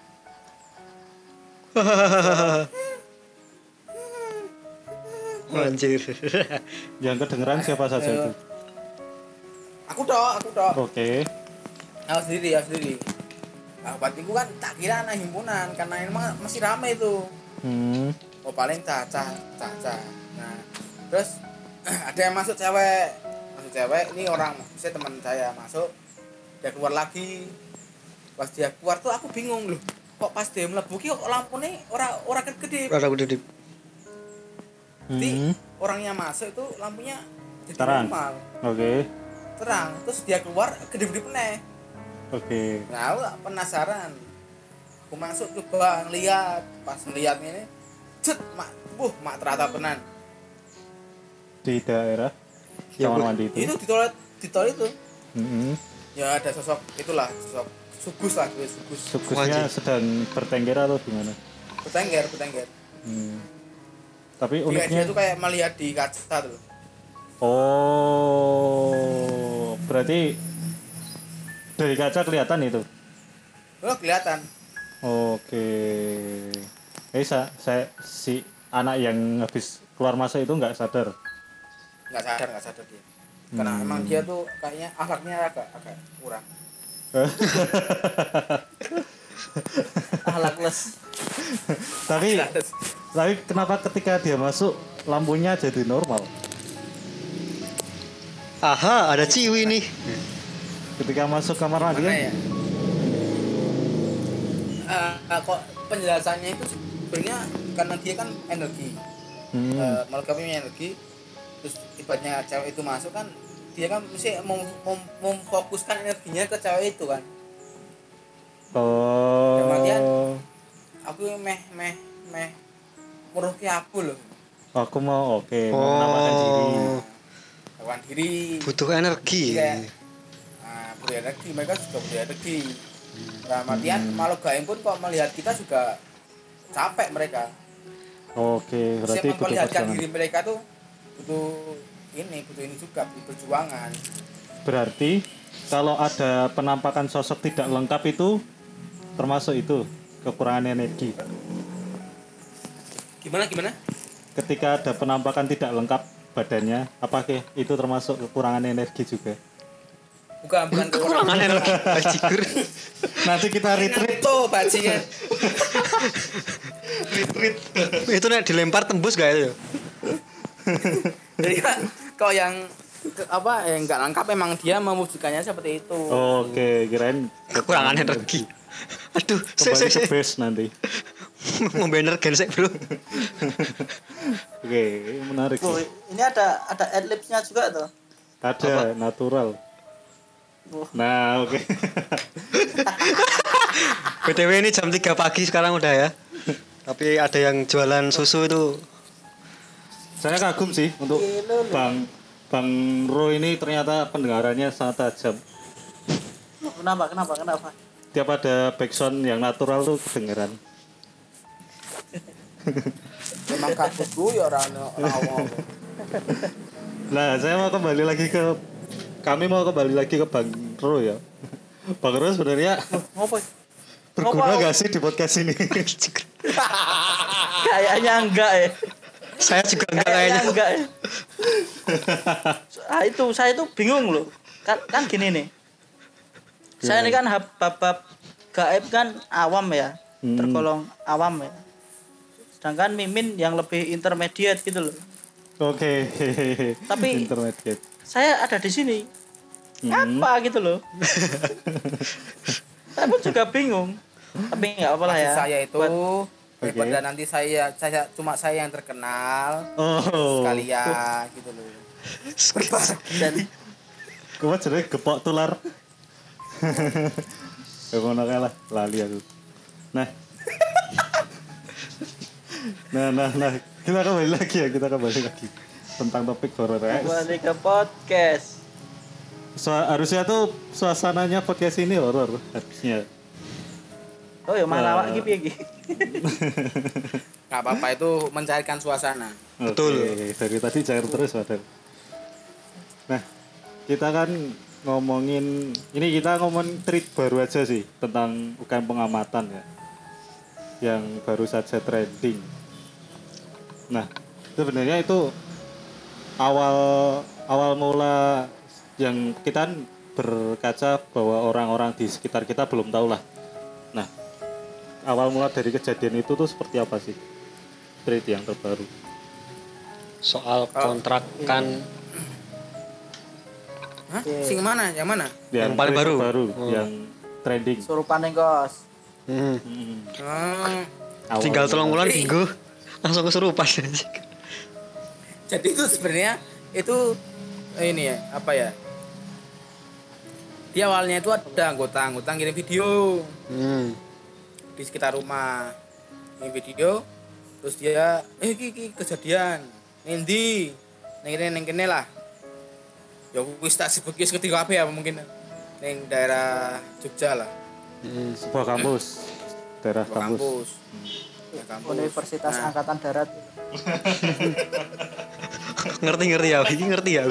Anjir.
Yang kedengeran siapa saja itu?
Aku tok.
Oke.
Aku sendiri. Nah, batiku kan tak kira anak himpunan karena emang masih ramai itu. Oh paling caca. Nah, terus ada yang masuk cewek, ini orang, misalnya teman saya masuk, dia keluar lagi. Pas dia keluar tuh aku bingung loh, kok pas dia mlebu ki kok lampune ora kedip.
Rada kedip.
Jadi orangnya masuk itu lampunya jadi
Terang.
normal.
Oke.
terang, terus dia keluar gede-gede peneh.
Oke.
Nah, aku penasaran. Aku masuk coba ngeliat, pas ngeliat ini, cet, mak terata tenan.
Di daerah
Ya,
kamar mandi itu.
Itu di toilet itu.
Mm-hmm.
Ya ada sosok itulah, sosok sugus lah, sugus.
Sukusnya sedang bertengger atau gimana?
Bertengger.
Tapi
Dia
uniknya
itu kayak melihat di kaca tuh.
oh, berarti dari kaca kelihatan itu.
Oh, kelihatan.
Oke. Saya si anak yang habis keluar masuk itu nggak sadar.
Nggak sadar dia. Karena emang dia tuh kayaknya akhlaknya agak kurang.
Akhlakles.
tapi kenapa ketika dia masuk lampunya jadi normal?
Aha, ada ciwi nih.
Ketika masuk kamar mandi
Mana
kan?
ya? Kok penjelasannya itu sebenarnya karena dia kan energi. Melengkapi energi. Terus ibaratnya cewek itu masuk kan, dia kan mesti memfokuskan energinya ke cewek itu kan.
Oh.
Kemudian aku meh meruki aku loh.
Aku mau menambahkan diri.
Lawan diri.
Butuh energi.
Butuh energi, mereka juga butuh energi. Kemudian makhluk gaib pun kok melihat kita juga capek mereka.
Oke, berarti
Siapa
butuh
memperlihatkan
perjuangan.
diri mereka tuh butuh ini juga, butuh perjuangan.
Berarti kalau ada penampakan sosok tidak lengkap itu termasuk itu kekurangan energi.
Gimana?
Ketika ada penampakan tidak lengkap badannya, apakah itu termasuk kekurangan energi juga?
Bukan
Kekurangan energi. Bajigur.
Nanti kita retreat.
Tuh bajingan.
Itu nek dilempar tembus gak itu?
Jadi kan kalau yang nggak lengkap emang dia mewujudkannya seperti itu.
Oke, kirain
Kekurangan energi. Aduh,
kembali ke base nanti.
mau energen sih, Bro.
Oke, menarik.
Oh,
Sih.
ini ada adlibsnya juga tuh.
Ada natural. Nah, oke.
BTW ini jam 3 pagi sekarang udah ya. Tapi ada yang jualan susu itu.
Saya kagum sih untuk Bang Ro ini ternyata pendengarannya sangat tajam.
Kenapa?
Tiap ada backsound yang natural tuh kedengeran.
Emang kabutku ya orang awam.
Nah, kami mau kembali lagi ke Bang Ro ya. Bang Ro sebenarnya
Ngopo?
berguna gak sih di podcast ini?
Kayaknya enggak ya.
Saya juga enggak kayaknya.
Enggak ya. Saya itu bingung loh. Kan gini nih. Saya ini kan bab gaib kan awam ya. Tergolong awam ya. Sedangkan Mimin yang lebih intermediate gitu loh.
Oke.
Tapi
intermediate.
Saya ada di sini. Ngapa gitu loh. Saya pun juga bingung. Tapi enggak apa-apa lah ya.
Maksud saya itu daripada nanti saya cuma saya yang terkenal sekalian gitu loh.
Dan
Kok jenenge gepok tular. Ya ngono kae lah, lali aku. Nah. Nah. Kita kembali lagi tentang topik horor ya.
kembali ke podcast.
Harusnya tuh suasananya podcast ini horor harusnya.
Oh ya malah awak iki.
Nggak apa-apa, itu mencairkan suasana.
Betul.
Oke, dari tadi cair terus padahal. Nah, kita kan kita ngomongin tweet baru aja sih tentang UKM pengamatan ya. Yang baru saja trending. Nah, sebenarnya itu awal mula yang kita berkaca bahwa orang-orang di sekitar kita belum tahu lah. Nah, awal mula dari kejadian itu tuh seperti apa sih? Tweet yang terbaru.
Soal kontrakan
Hah? Sing mana? Yang mana?
Yang paling
tweet
baru.
terbaru, yang trending.
Surupan ning kos.
Awal
tinggal
mula.
3 bulan minggu langsung kesurupan.
Jadi itu sebenarnya itu ini ya, apa ya? Jadi awalnya itu ada anggota ngirim video di sekitar rumah, ngirim video, terus dia iki kejadian, ngendi, neng kene lah. Ya wis tak sebut ketiga apa ya mungkin neng daerah Jogja lah.
Sebuah kampus. Daerah kampus.
Ya, kampus.
Universitas Angkatan Darat.
ngerti ya, ini ngerti ya.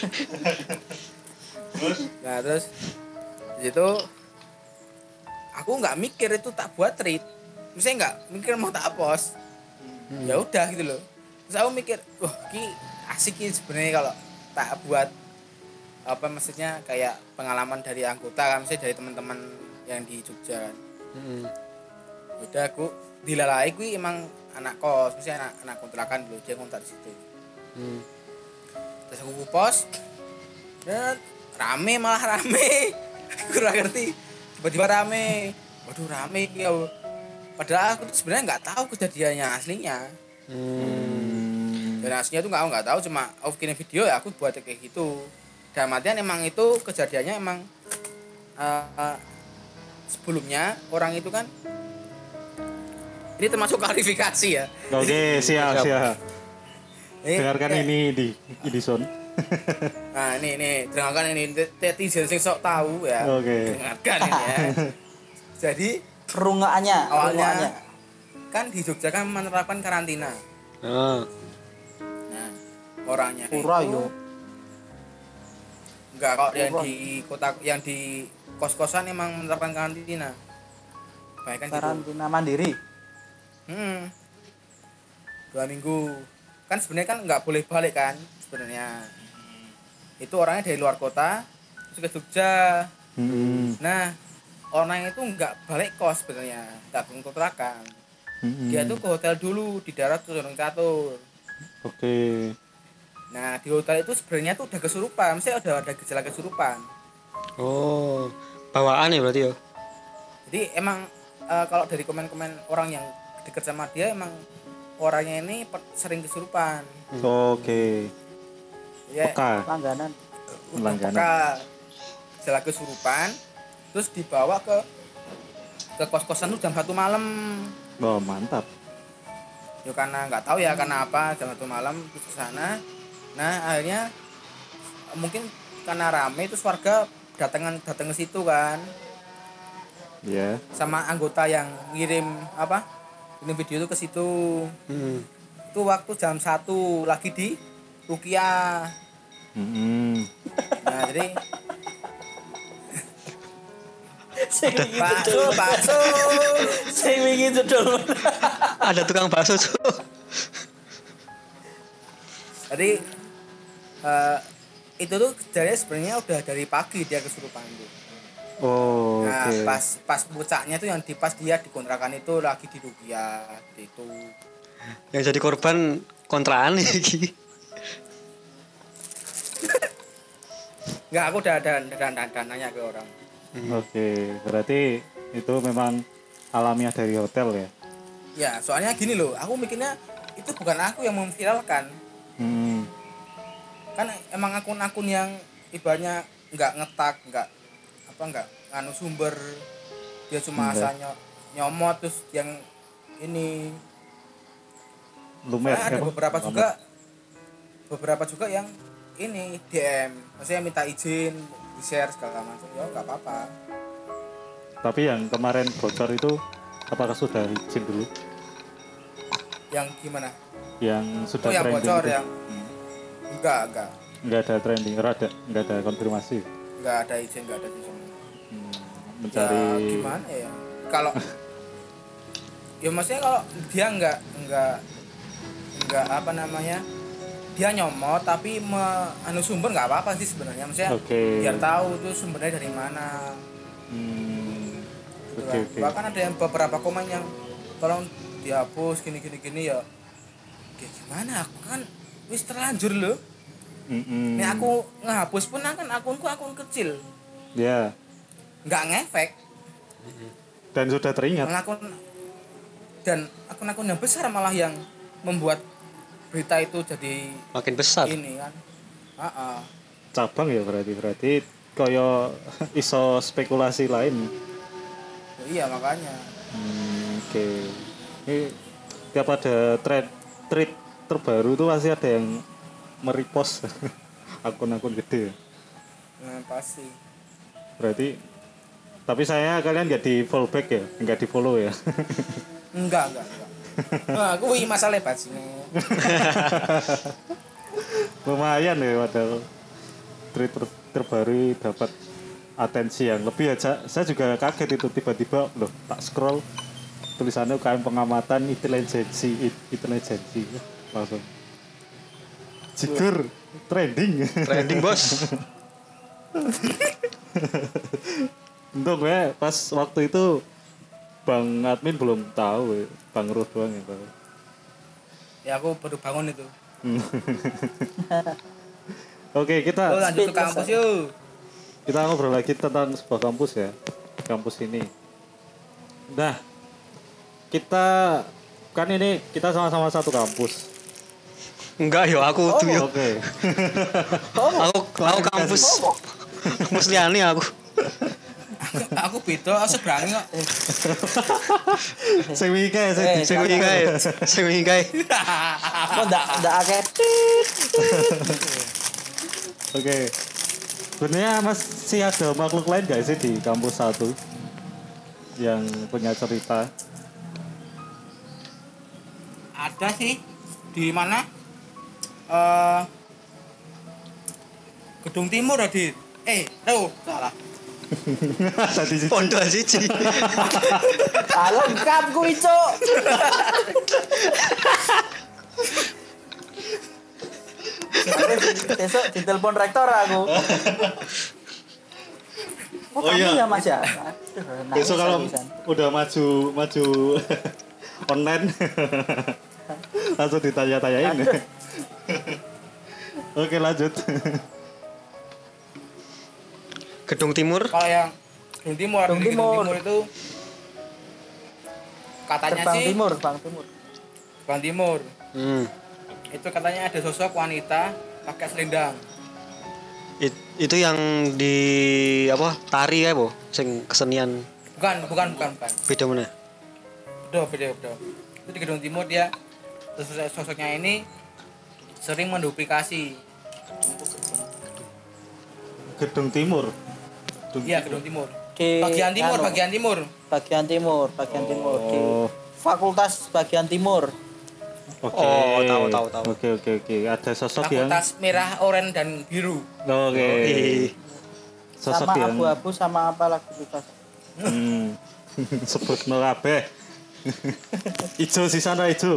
Nah terus di situ aku nggak mikir itu tak buat tweet, misalnya nggak mikir mau tak post, ya udah gitu loh. Terus aku mikir, wah ini asik ini sebenarnya kalau tak buat apa maksudnya kayak pengalaman dari anggota kan, misalnya dari teman-teman yang di Jogja kan. Udah aku dilalai gue emang anak kos, misalnya anak kontrakan dulu dia kontrak di situ. Terus aku post dan malah rame kurang ngerti tiba-tiba rame, waduh rame ya. Padahal aku tuh sebenarnya nggak tahu kejadiannya aslinya. Dan aslinya tuh nggak tahu, cuma aku kirim video ya aku buat kayak gitu. Dan artian emang itu kejadiannya emang sebelumnya orang itu kan ini termasuk klarifikasi ya.
Oke, siap. Dengarkan ini di Son.
Nah ini dengarkan ini netizen sing sok tahu ya.
Oke.
Dengarkan ini ya. Jadi
Rungaannya
awalnya kan di Jogja kan menerapkan karantina. Nah orangnya
pura
itu
yo.
enggak kok yang di kos-kosan emang menerapkan karantina. Baik kan
Karantina mandiri.
2 minggu. Kan sebenarnya kan nggak boleh balik kan sebenarnya. Itu orangnya dari luar kota terus ke Jogja. Nah orang itu nggak balik kos sebenarnya, nggak kontrakan. Dia tuh ke hotel dulu di daerah Turun Catur.
Oke.
Nah di hotel itu sebenarnya tuh udah kesurupan, misalnya udah ada gejala kesurupan.
Oh, bawaan ya berarti ya.
Jadi emang kalau dari komen-komen orang yang dekat sama dia emang orangnya ini sering kesurupan.
Oke.
Ya,
Peka.
Langganan.
Peka gejala kesurupan, terus dibawa ke kos-kosan tuh jam 1 malam.
Oh, mantap.
Ya karena nggak tahu ya karena apa jam 1 malam terus ke sana. Nah akhirnya mungkin karena rame terus warga datang ke situ kan.
Ya.
Sama anggota yang ngirim video itu ke situ. Itu waktu jam 1 lagi di Rukia. Nah jadi bakso
Sing wingi judul.
Ada tukang bakso tuh.
Jadi itu tuh kejadiannya sebenarnya udah dari pagi dia kesurupan tuh.
Oh,
nah
oke.
pas puncaknya tuh yang pas dia dikontrakan itu lagi di Rukia itu.
Yang jadi korban kontraan iki.
Enggak, aku udah nanya ke orang.
Oke, berarti itu memang alamiah dari hotel ya?
Ya, soalnya gini loh, aku mikirnya itu bukan aku yang memviralkan. Kan emang akun-akun yang ibaratnya nggak ngetak, nggak nganu sumber, dia cuma asal nyomot terus yang ini.
Lumer.
Ada beberapa juga yang ini DM, maksudnya minta izin di share segala macam, ya nggak apa-apa.
Tapi yang kemarin bocor itu apakah sudah izin dulu?
Yang gimana?
Yang sudah
yang
trending
bocor
itu?
yang enggak
ada trending, enggak ada konfirmasi.
Enggak ada izin.
Mencari
Ya, gimana ya? Kalau ya maksudnya kalau dia enggak apa namanya? Dia nyomot tapi sumber nggak apa-apa sih sebenarnya, maksudnya biar tahu itu sumbernya dari mana. Gitu kan. Bahkan ada yang beberapa komen yang tolong dihapus gini ya. Kayak gimana, aku kan wis terlanjur loh. Nih aku ngehapus pun kan akun kecil.
Ya.
Nggak ngefek.
Dan sudah teringat.
Dan akun-akun yang besar malah yang membuat berita itu jadi
makin besar.
Ini kan.
Cabang ya berarti kaya iso spekulasi lain.
Oh, iya makanya.
Oke. Ini tiap ada tweet terbaru tuh pasti ada yang merepost akun-akun gede.
Nah, pasti.
Berarti tapi saya kalian nggak di follow back ya, nggak di follow ya.
Enggak. Nah, aku ini masalah bajingan.
Lumayan ya padahal tweet terbaru dapat atensi yang lebih aja. Saya juga kaget itu tiba-tiba loh tak scroll tulisannya UKM pengamatan intelijensi langsung jigur trending
bos.
untuk gue pas waktu itu Bang admin belum tahu ya. Bang Ruh doang yang tahu.
Ya aku baru bangun itu.
Oke, kita
Lanjut ke kampus yuk.
Kita ngobrol lagi tentang sebuah kampus ya. Kampus ini. Nah, kita kan ini kita sama-sama satu kampus.
Enggak yo, aku tuh yo.
Oke.
Aku kampus. Kampus liane aku.
Aku beda, aku seberangi kok.
Sing wingi kae,
Sing wingi kae.
Kok ndak akeh.
Oke. Sebenarnya masih ada makhluk lain gak sih di kampus satu yang punya cerita?
Ada sih. Di mana? Gedung Timur Adit. Salah.
Tadi sih.
Pondok siji.
Lengkap kuwi, Cuk. Besok ditelepon rektor aku.
Oh iya.
Ya Mas ya.
Besok kalau udah maju online langsung ditanya-tanyain. Oke, lanjut.
Gedung Timur.
Kalau yang Gedung Timur,
Gedung
di Gedung
Timur.
Timur itu katanya
Bang
sih
Timur.
Bang Timur.
Hmm.
Itu katanya ada sosok wanita pakai selendang.
Itu yang di apa? Tari ya, Bu? Sing kesenian.
Bukan.
Beda mana?
Beda. Itu di Gedung Timur dia sosoknya ini sering menduplikasi.
Gedung Timur.
Iya, Gedung Timur.
Di
Bagian timur.
Bagian timur di
Oh.
Fakultas bagian timur.
Oke.
Oh, tahu.
Oke. Ada sosok yang
Fakultas merah, oranye dan biru.
Oke. Sosok
Sama
yang
abu-abu sama apa lagi lupa.
sebut kabeh. Ijo di sana ijo.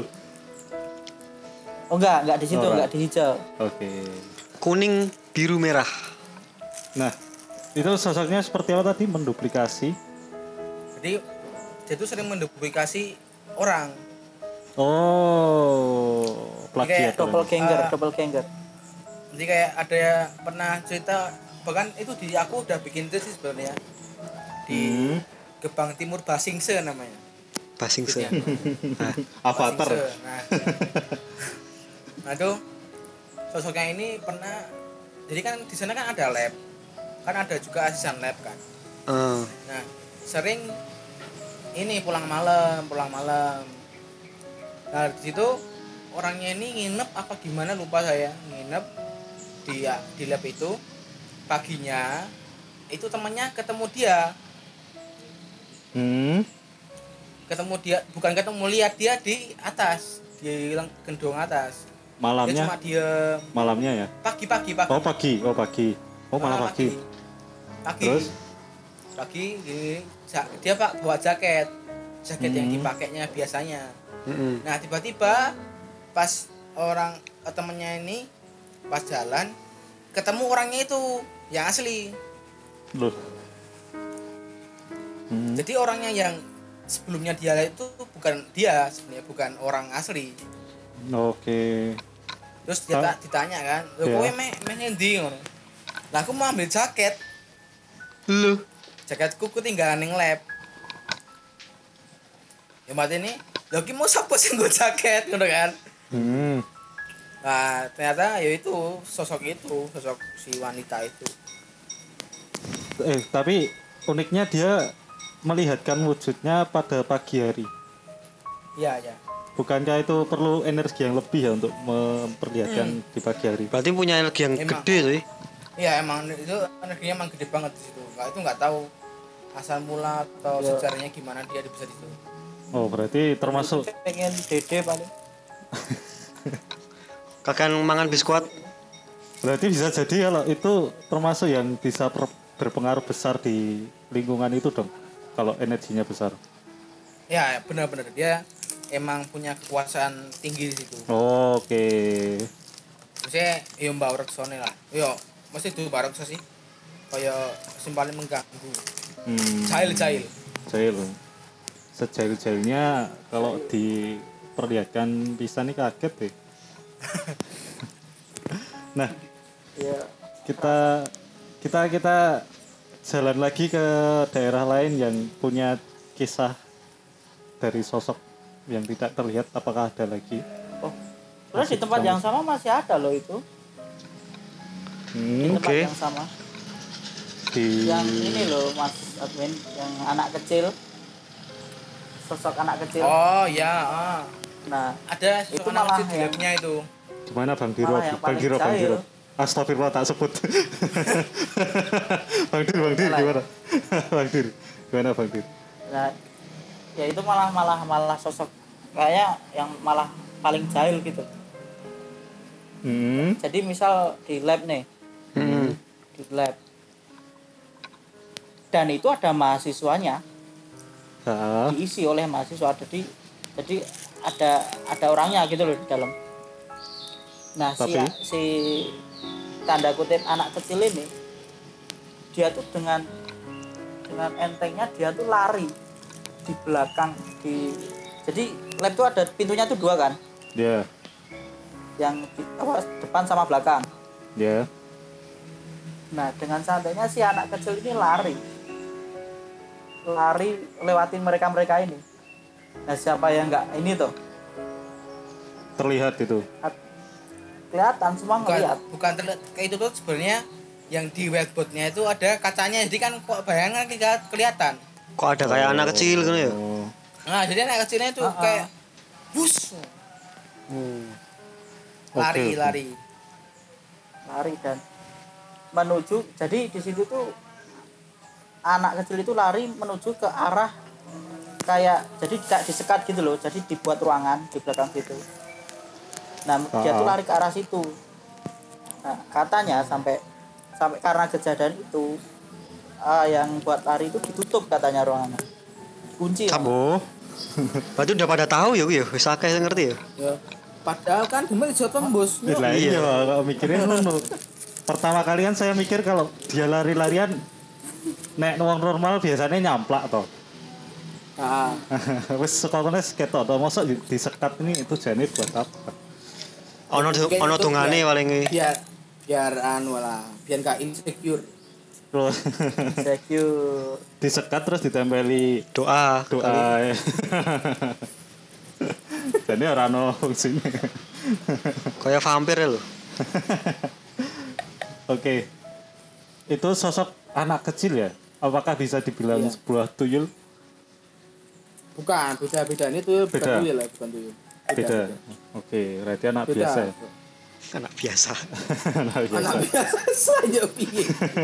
Oh enggak di situ,
Oh,
enggak di hijau.
Oke.
Kuning, biru, merah.
Nah, itu sosoknya seperti apa tadi? Menduplikasi.
Jadi dia tuh sering menduplikasi orang.
Oh, plagiat.
Double ganger.
Jadi kayak ada pernah cerita, bahkan itu di aku udah bikin itu sih sebenarnya. Di Gebang Timur Basingse namanya.
Basingse.
Avatar.
Basingse. Nah itu sosoknya ini pernah, jadi kan di sana kan ada lab, kan ada juga asisten lab kan. Nah sering ini pulang malam. Nah di situ orangnya ini nginep apa gimana lupa saya, nginep di lab itu. Paginya itu temannya ketemu dia, lihat dia di atas, di gedung atas.
Malamnya?
Dia cuma diem.
Malamnya ya?
Pagi.
Oh pagi. Oh malah pagi. Terus?
Pagi gini, dia bawa jaket yang dipakainya biasanya. Nah tiba-tiba pas temennya ini pas jalan ketemu orangnya itu yang asli.
Loh.
Jadi orangnya yang sebelumnya dia itu bukan dia, sebenarnya bukan orang asli.
Oke.
Terus dia ditanya kan, "Lho kowe meh endi ngono?" Lah aku mau ambil jaket.
Lu.
Jaketku ketinggalan ning lab. Ya mati nih, lho ki mau sapa sing nggo jaket ngono kan. Nah, ternyata ya itu sosok si wanita itu.
Tapi uniknya dia melihatkan wujudnya pada pagi hari.
Iya, ya.
Bukankah itu perlu energi yang lebih ya untuk memperlihatkan di pagi hari?
Berarti punya energi yang
Emang.
gede tuh.
Iya, emang itu energinya emang gede banget di situ. Itu nggak tahu asal mula atau sejarahnya gimana dia bisa di situ.
Oh, berarti termasuk
pengen dede paling.
Kakek mangan biskuit.
berarti bisa jadi kalau itu termasuk yang bisa berpengaruh besar di lingkungan itu dong. Kalau energinya besar.
Ya, benar-benar dia emang punya kekuasaan tinggi di situ.
Oh, oke.
Maksudnya yo mbak reksone lah. Yo, mesti itu mbak reksa sih. Kayak sing paling mengganggu. Jahil.
Jahil. Sejail-jailnya kalau diperlihatkan bisa nih kaget deh. Nah,
Ya,
kita jalan lagi ke daerah lain yang punya kisah dari sosok yang tidak terlihat. Apakah ada lagi?
oh. Terus di tempat yang sama masih ada loh itu. Di tempat
Oke.
yang sama.
Di
Yang ini loh Mas Admin, yang anak kecil. Sosok anak kecil.
Oh, ya.
Nah,
Ada
itu
seorang
malah
kecil di
yang-
labnya itu.
gimana Bang Diro?
Malah yang
Bang
paling
Diro.
jahil.
Astagfirullah tak sebut. Bang Dir gimana? Bang Dir. Gimana Bang Dir?
nah, ya itu malah sosok kayak yang malah paling jahil gitu. Jadi misal di lab nih, di lab, dan itu ada mahasiswanya,
Ah,
diisi oleh mahasiswa. Jadi ada orangnya gitu loh di dalam. Nah,
Tapi?
si tanda kutip anak kecil ini, dia tuh dengan entengnya dia tuh lari di belakang jadi lab tuh ada pintunya tuh 2 kan,
ya,
yang depan sama belakang.
ya.
Nah, dengan santainya si anak kecil ini lari lewatin mereka ini. Nah, siapa yang nggak ini tuh
Terlihat itu.
kelihatan semua ngeliat.
Bukan terlihat kayak itu tuh sebenarnya yang di whiteboardnya itu ada kacanya, jadi kan kok bayangan kelihatan.
Kok ada kayak anak kecil gitu ya?
Oh.
Nah, jadi anak kecilnya itu kayak bus
Oke.
lari.
Dan menuju, jadi di situ tuh anak kecil itu lari menuju ke arah kayak, jadi kayak disekat gitu loh, jadi dibuat ruangan di belakang situ. Nah, dia tuh lari ke arah situ. Nah, katanya sampai karena kejadian itu yang buat lari itu ditutup katanya ruangannya, kunci.
Kamu. Berarti udah pada tahu ya, wis akeh sing ngerti ya.
Ya, padahal kan cuma bisa tembus.
Lah iya, kalau mikirnya ngono. Pertama kali kan saya mikir kalau dia lari-larian nek wong normal biasanya nyamplak toh.
Nah,
Wes sekolahnya ketok toh, mosok disekat ini itu jane buat apa?
Ono dongane paling
biar anu lah, biar gak insecure.
Terus
Secure.
disekat terus ditempeli
doa.
doa. Jadi ora ono fungsinya.
Kayak vampir ya lo.
Oke. Itu sosok anak kecil ya? Apakah bisa dibilang sebuah tuyul?
Bukan, beda. Ini tuyul bukan
Beda.
tuyul lah, bukan tuyul.
Beda. Oke, berarti anak
Beda.
biasa. Ya?
Anak biasa.
Anak biasa.
Anak biasa saja piye.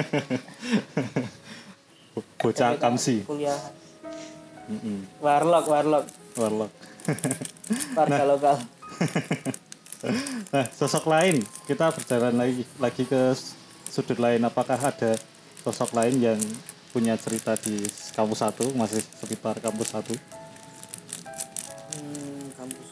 Bocah kamsi.
Kuliah.
Mm-mm.
Warlock.
Warlock.
Warga lokal.
Nah, sosok lain, kita berjalan lagi ke sudut lain. Apakah ada sosok lain yang punya cerita di kampus 1, masih sekitar kampus 1?
Kampus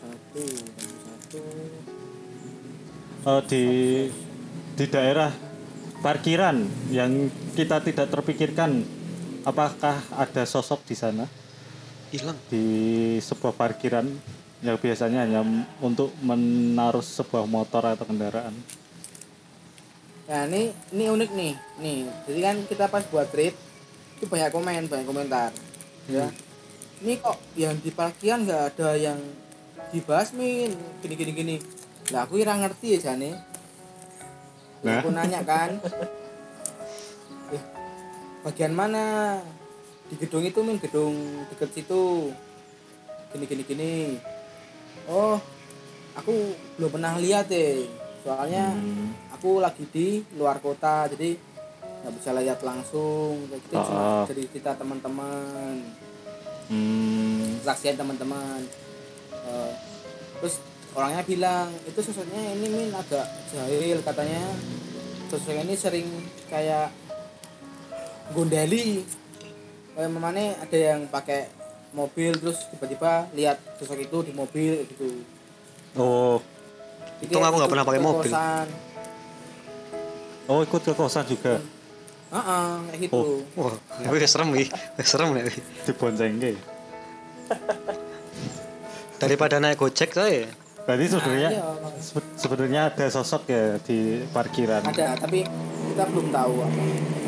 1.
Di daerah parkiran yang kita tidak terpikirkan, apakah ada sosok di sana?
Hilang.
Di sebuah parkiran yang biasanya hanya untuk menaruh sebuah motor atau kendaraan.
Nah, ini unik nih. Jadi kan kita pas buat trip itu banyak komentar. Ya. Ini kok yang di parkiran nggak ada yang dibahas min gini. Lah aku ora ngerti ya jane.
Nah.
Aku nanya kan. bagian mana di gedung itu min, gedung deket situ gini. Oh, aku belum pernah lihat soalnya aku lagi di luar kota, jadi nggak bisa lihat langsung kayak gitu. Cuma dari kita teman-teman, saksian teman-teman. Terus orangnya bilang itu sosoknya ini min agak jahil katanya, sosoknya ini sering kayak gondeli, kayak memangnya ada yang pakai mobil terus tiba-tiba lihat sosok itu di mobil gitu.
Oh, itu aku nggak pernah pakai mobil.
Oh, ikut ke kosan juga.
Kayak gitu.
Wah, serem nih.
Diboncengke.
Daripada naik Gojek saya.
Berarti sebenarnya ada sosok ya di parkiran.
Ada, tapi kita belum tahu apa.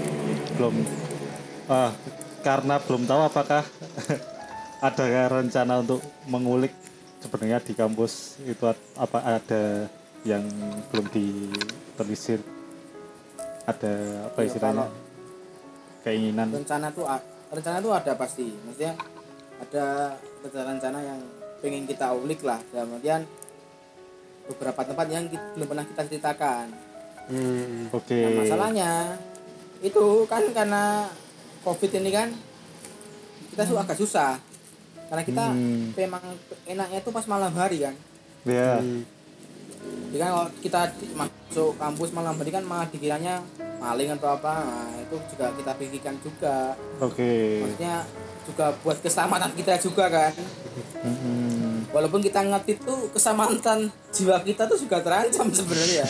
Karena belum tahu apakah ada rencana untuk mengulik sebenarnya di kampus itu apa ada yang belum ditelisir, ada apa istilahnya keinginan
rencana tuh ada pasti, maksudnya ada rencana yang pengen kita ulik lah, dalam artian beberapa tempat yang belum pernah kita ceritakan.
Oke.
Nah, masalahnya itu kan karena COVID ini kan kita tuh agak susah karena kita memang enaknya itu pas malam hari kan.
Iya.
Jadi kan kalau kita masuk kampus malam hari kan malah dikiranya maling atau apa. Nah, itu juga kita pikirkan juga.
Oke.
Maksudnya juga buat keselamatan kita juga kan. Walaupun kita ngerti tuh keselamatan jiwa kita tuh juga terancam sebenarnya.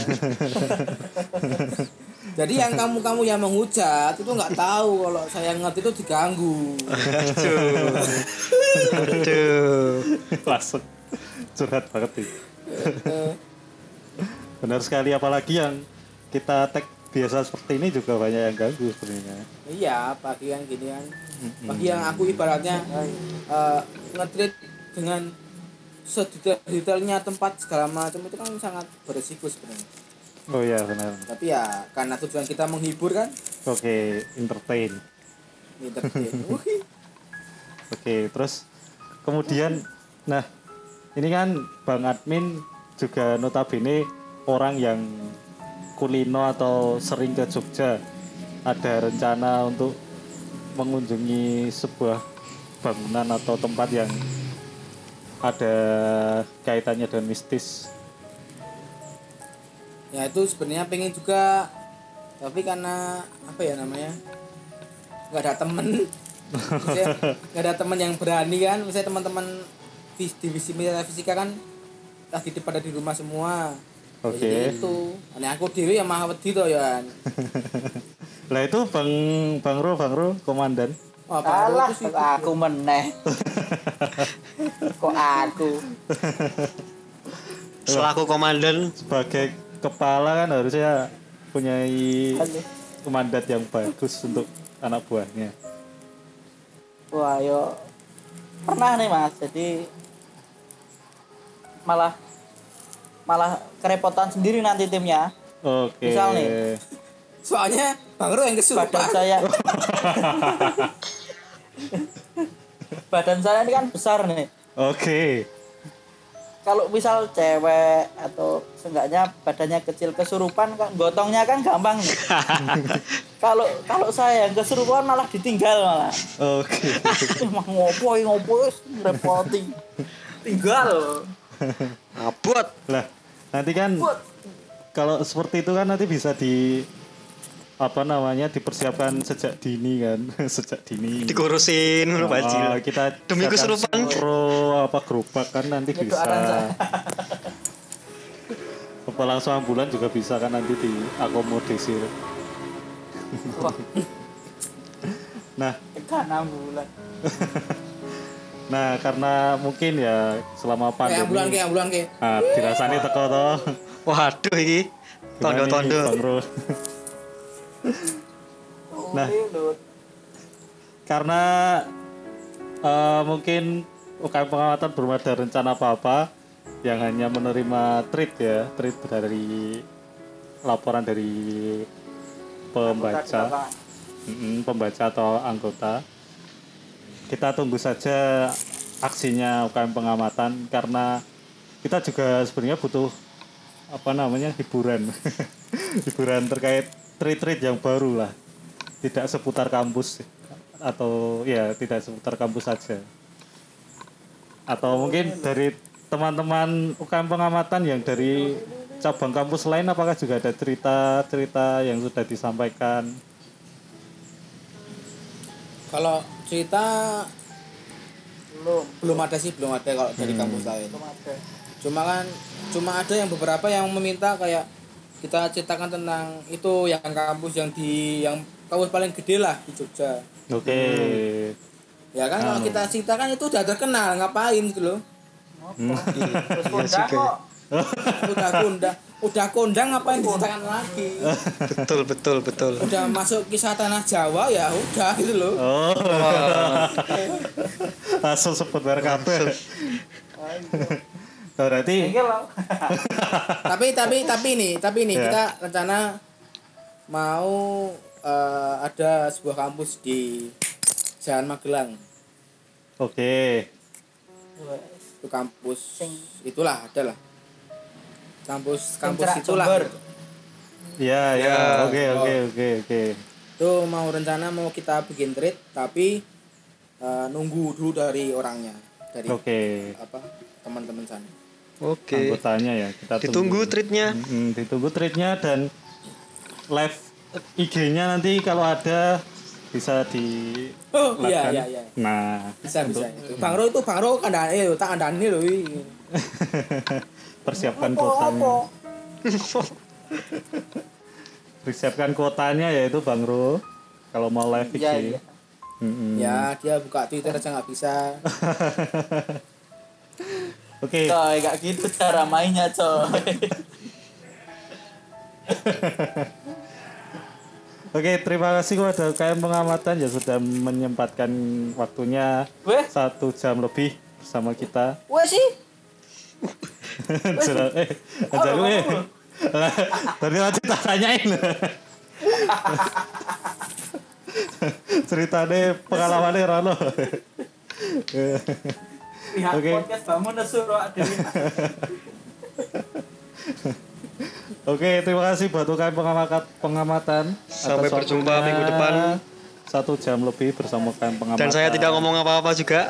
Jadi yang kamu yang menghujat itu nggak tahu kalau saya ngerti itu diganggu.
Aduh.
Langsung curhat banget nih. Benar sekali, apalagi yang kita tag biasa seperti ini juga banyak yang ganggu sebenarnya.
Iya, pagi yang gini kan. Pagi yang aku ibaratnya nge-treat dengan sedetailnya tempat segala macam itu kan sangat berisiko sebenarnya.
Oh iya benar.
Tapi ya karena tujuan kita menghibur kan.
Oke, entertain. Oke, terus kemudian nah ini kan Bang Admin juga notabene orang yang kulino atau sering ke Jogja. Ada rencana untuk mengunjungi sebuah bangunan atau tempat yang ada kaitannya dengan mistis.
Ya itu sebenarnya pengen juga, tapi karena apa ya namanya, nggak ada temen. Nggak ada temen yang berani kan. Misalnya teman-teman divisi fisika kan lagi pada di rumah semua.
Oke.
Jadi itu aneh aku dewi yang maha wedi to ya.
Lah itu Bang Ro komandan.
Oh,
Alah, aku meneh. Kok aku?
Selaku komandan
Sebagai kepala kan harusnya punya komandan yang bagus untuk anak buahnya.
Wah, yo pernah nih Mas. Jadi malah kerepotan sendiri nanti timnya.
Oke.
Misal nih,
soalnya Bang Ro yang kesurupan.
Badan saya ini kan besar nih.
Oke.
Kalau misal cewek atau seenggaknya badannya kecil kesurupan kan gotongnya kan gampang nih. Kalau saya yang kesurupan malah ditinggal malah.
Oke.
Emang ngopo repoti. Tinggal.
abot.
Lah, nanti kan kalau seperti itu kan nanti bisa dipersiapkan sejak dini kan. Sejak dini
Dikurusin ngono bajil.
Kita
demi kesurupan
gerobak kan nanti bisa. Apa langsung ambulan juga bisa kan nanti diakomodasi. Nah,
Kan ambulan.
nah karena mungkin ya selama pandemi
ambulan ke.
Nah, dirasani teko to.
Waduh iki tondo-tondo.
Nah, karena mungkin UKM pengamatan belum ada rencana apa-apa, yang hanya menerima treat dari laporan dari pembaca. pembaca atau anggota. Kita tunggu saja aksinya UKM pengamatan karena kita juga sebenarnya butuh hiburan. Hiburan terkait treat-treat yang baru lah. Tidak seputar kampus atau ya tidak seputar kampus saja. Atau mungkin dari teman-teman UKM pengamatan yang dari cabang kampus lain, apakah juga ada cerita-cerita yang sudah disampaikan?
Kalau cerita belum ada kalau dari kampus lain. Cuma ada yang beberapa yang meminta kayak kita ceritakan tentang itu yang kampus yang kampus paling gede lah di Jogja.
Oke.
Ya kan kalau kita ceritakan itu udah terkenal, ngapain gitu loh.
Terus kondang kok.
Udah kondang ngapain diceritakan lagi.
Betul.
Udah masuk kisah tanah Jawa ya udah gitu loh.
Oh. Langsung sebut merek kabeh. Berarti
tapi ini
Ya.
kita rencana mau ada sebuah kampus di Jalan Magelang.
Oke.
Itu kampus itulah adalah kampus
Cerak
itulah.
Jember.
Ya. Oke.
Itu mau rencana mau kita bikin treat tapi nunggu dulu dari orangnya dari teman-teman sana.
Oke.
Anggotanya ya kita
Ditunggu treatnya.
Ditunggu treatnya dan live IG-nya nanti kalau ada bisa di
Oh iya.
Nah,
Bisa itu. Bang Ro kandhane tak kandhane lho iki.
persiapkan kuotanya. Persiapkan kuotanya yaitu Bang Ro kalau mau live IG.
Iya.
Ya, dia buka Twitter aja nggak bisa.
Oke.
Coy, gak gitu cara mainnya, coy.
Oke, terima kasih kepada UKM pengamatan yang sudah menyempatkan waktunya
Weh,
1 jam lebih bersama kita.
weh sih.
Anjalu tadi lanjut tak tanyain. Ceritanya pengalamannya Rano.
Pihak
Oke.
podcast bangun nesu ro adewe.
Oke, terima kasih buat UKM pengamatan.
Sampai
atas
berjumpa
waktunya.
minggu depan.
1 jam lebih bersama UKM pengamatan.
Dan saya tidak ngomong apa-apa juga.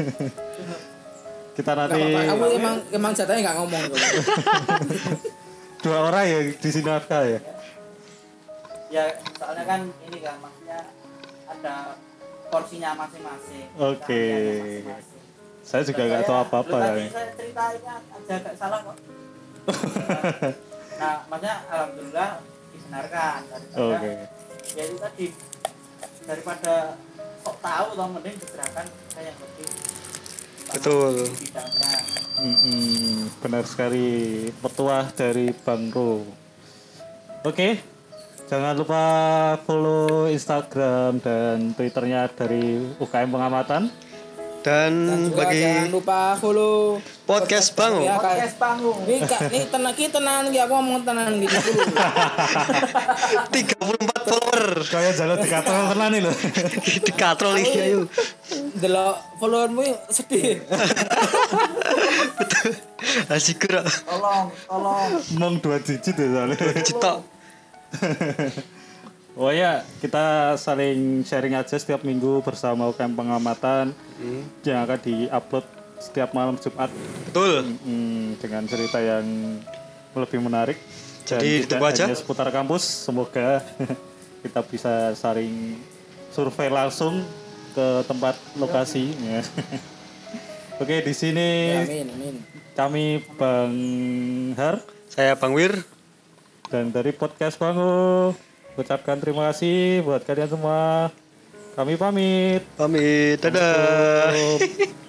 Kita nanti
Kamu emang jatahnya nggak ngomong tuh.
2 orang ya di sini ya.
Ya, soalnya kan ini kan maksudnya ada porsinya masing-masing.
Oke.
Keahliannya masing-masing.
Saya juga nggak tahu apa-apa
Tadi
ya.
saya ceritanya aja agak salah kok. Nah, maksudnya alhamdulillah dibenarkan daripada
Oke.
ya itu tadi daripada sok tahu toh mending diserahkan ke yang lebih
Betul.
bidangnya.
Benar sekali petuah dari Bang Ro. Oke, jangan lupa follow Instagram dan Twitternya dari UKM Pengamatan.
Dan
Juga
bagi
jangan lupa follow
podcast Bango.
ya,
Podcast panggung.
Ini tenan iki aku ngomong tenan gitu dulu.
34 follower.
Kayak jalan di katrol tenan nih loh.
Dikatrol iki ayo.
Delok followermu sedih.
Asik kira.
Tolong.
Mong 2 digit ya soalnya.
Cetok.
Oh ya, kita saling sharing aja setiap minggu bersama UKM Pengamatan yang akan diupload setiap malam Jumat.
Betul.
Dengan cerita yang lebih menarik. Dan
Jadi
tidak
ditunggu aja.
hanya seputar kampus, semoga kita bisa saling survei langsung ke tempat lokasi. Ya. Oke, di sini
Amin.
kami Bang Har
Saya Bang Wir.
dan dari podcast Bangu ucapkan terima kasih buat kalian semua. Kami pamit.
Pamit. Dadah.
Assalamualaikum.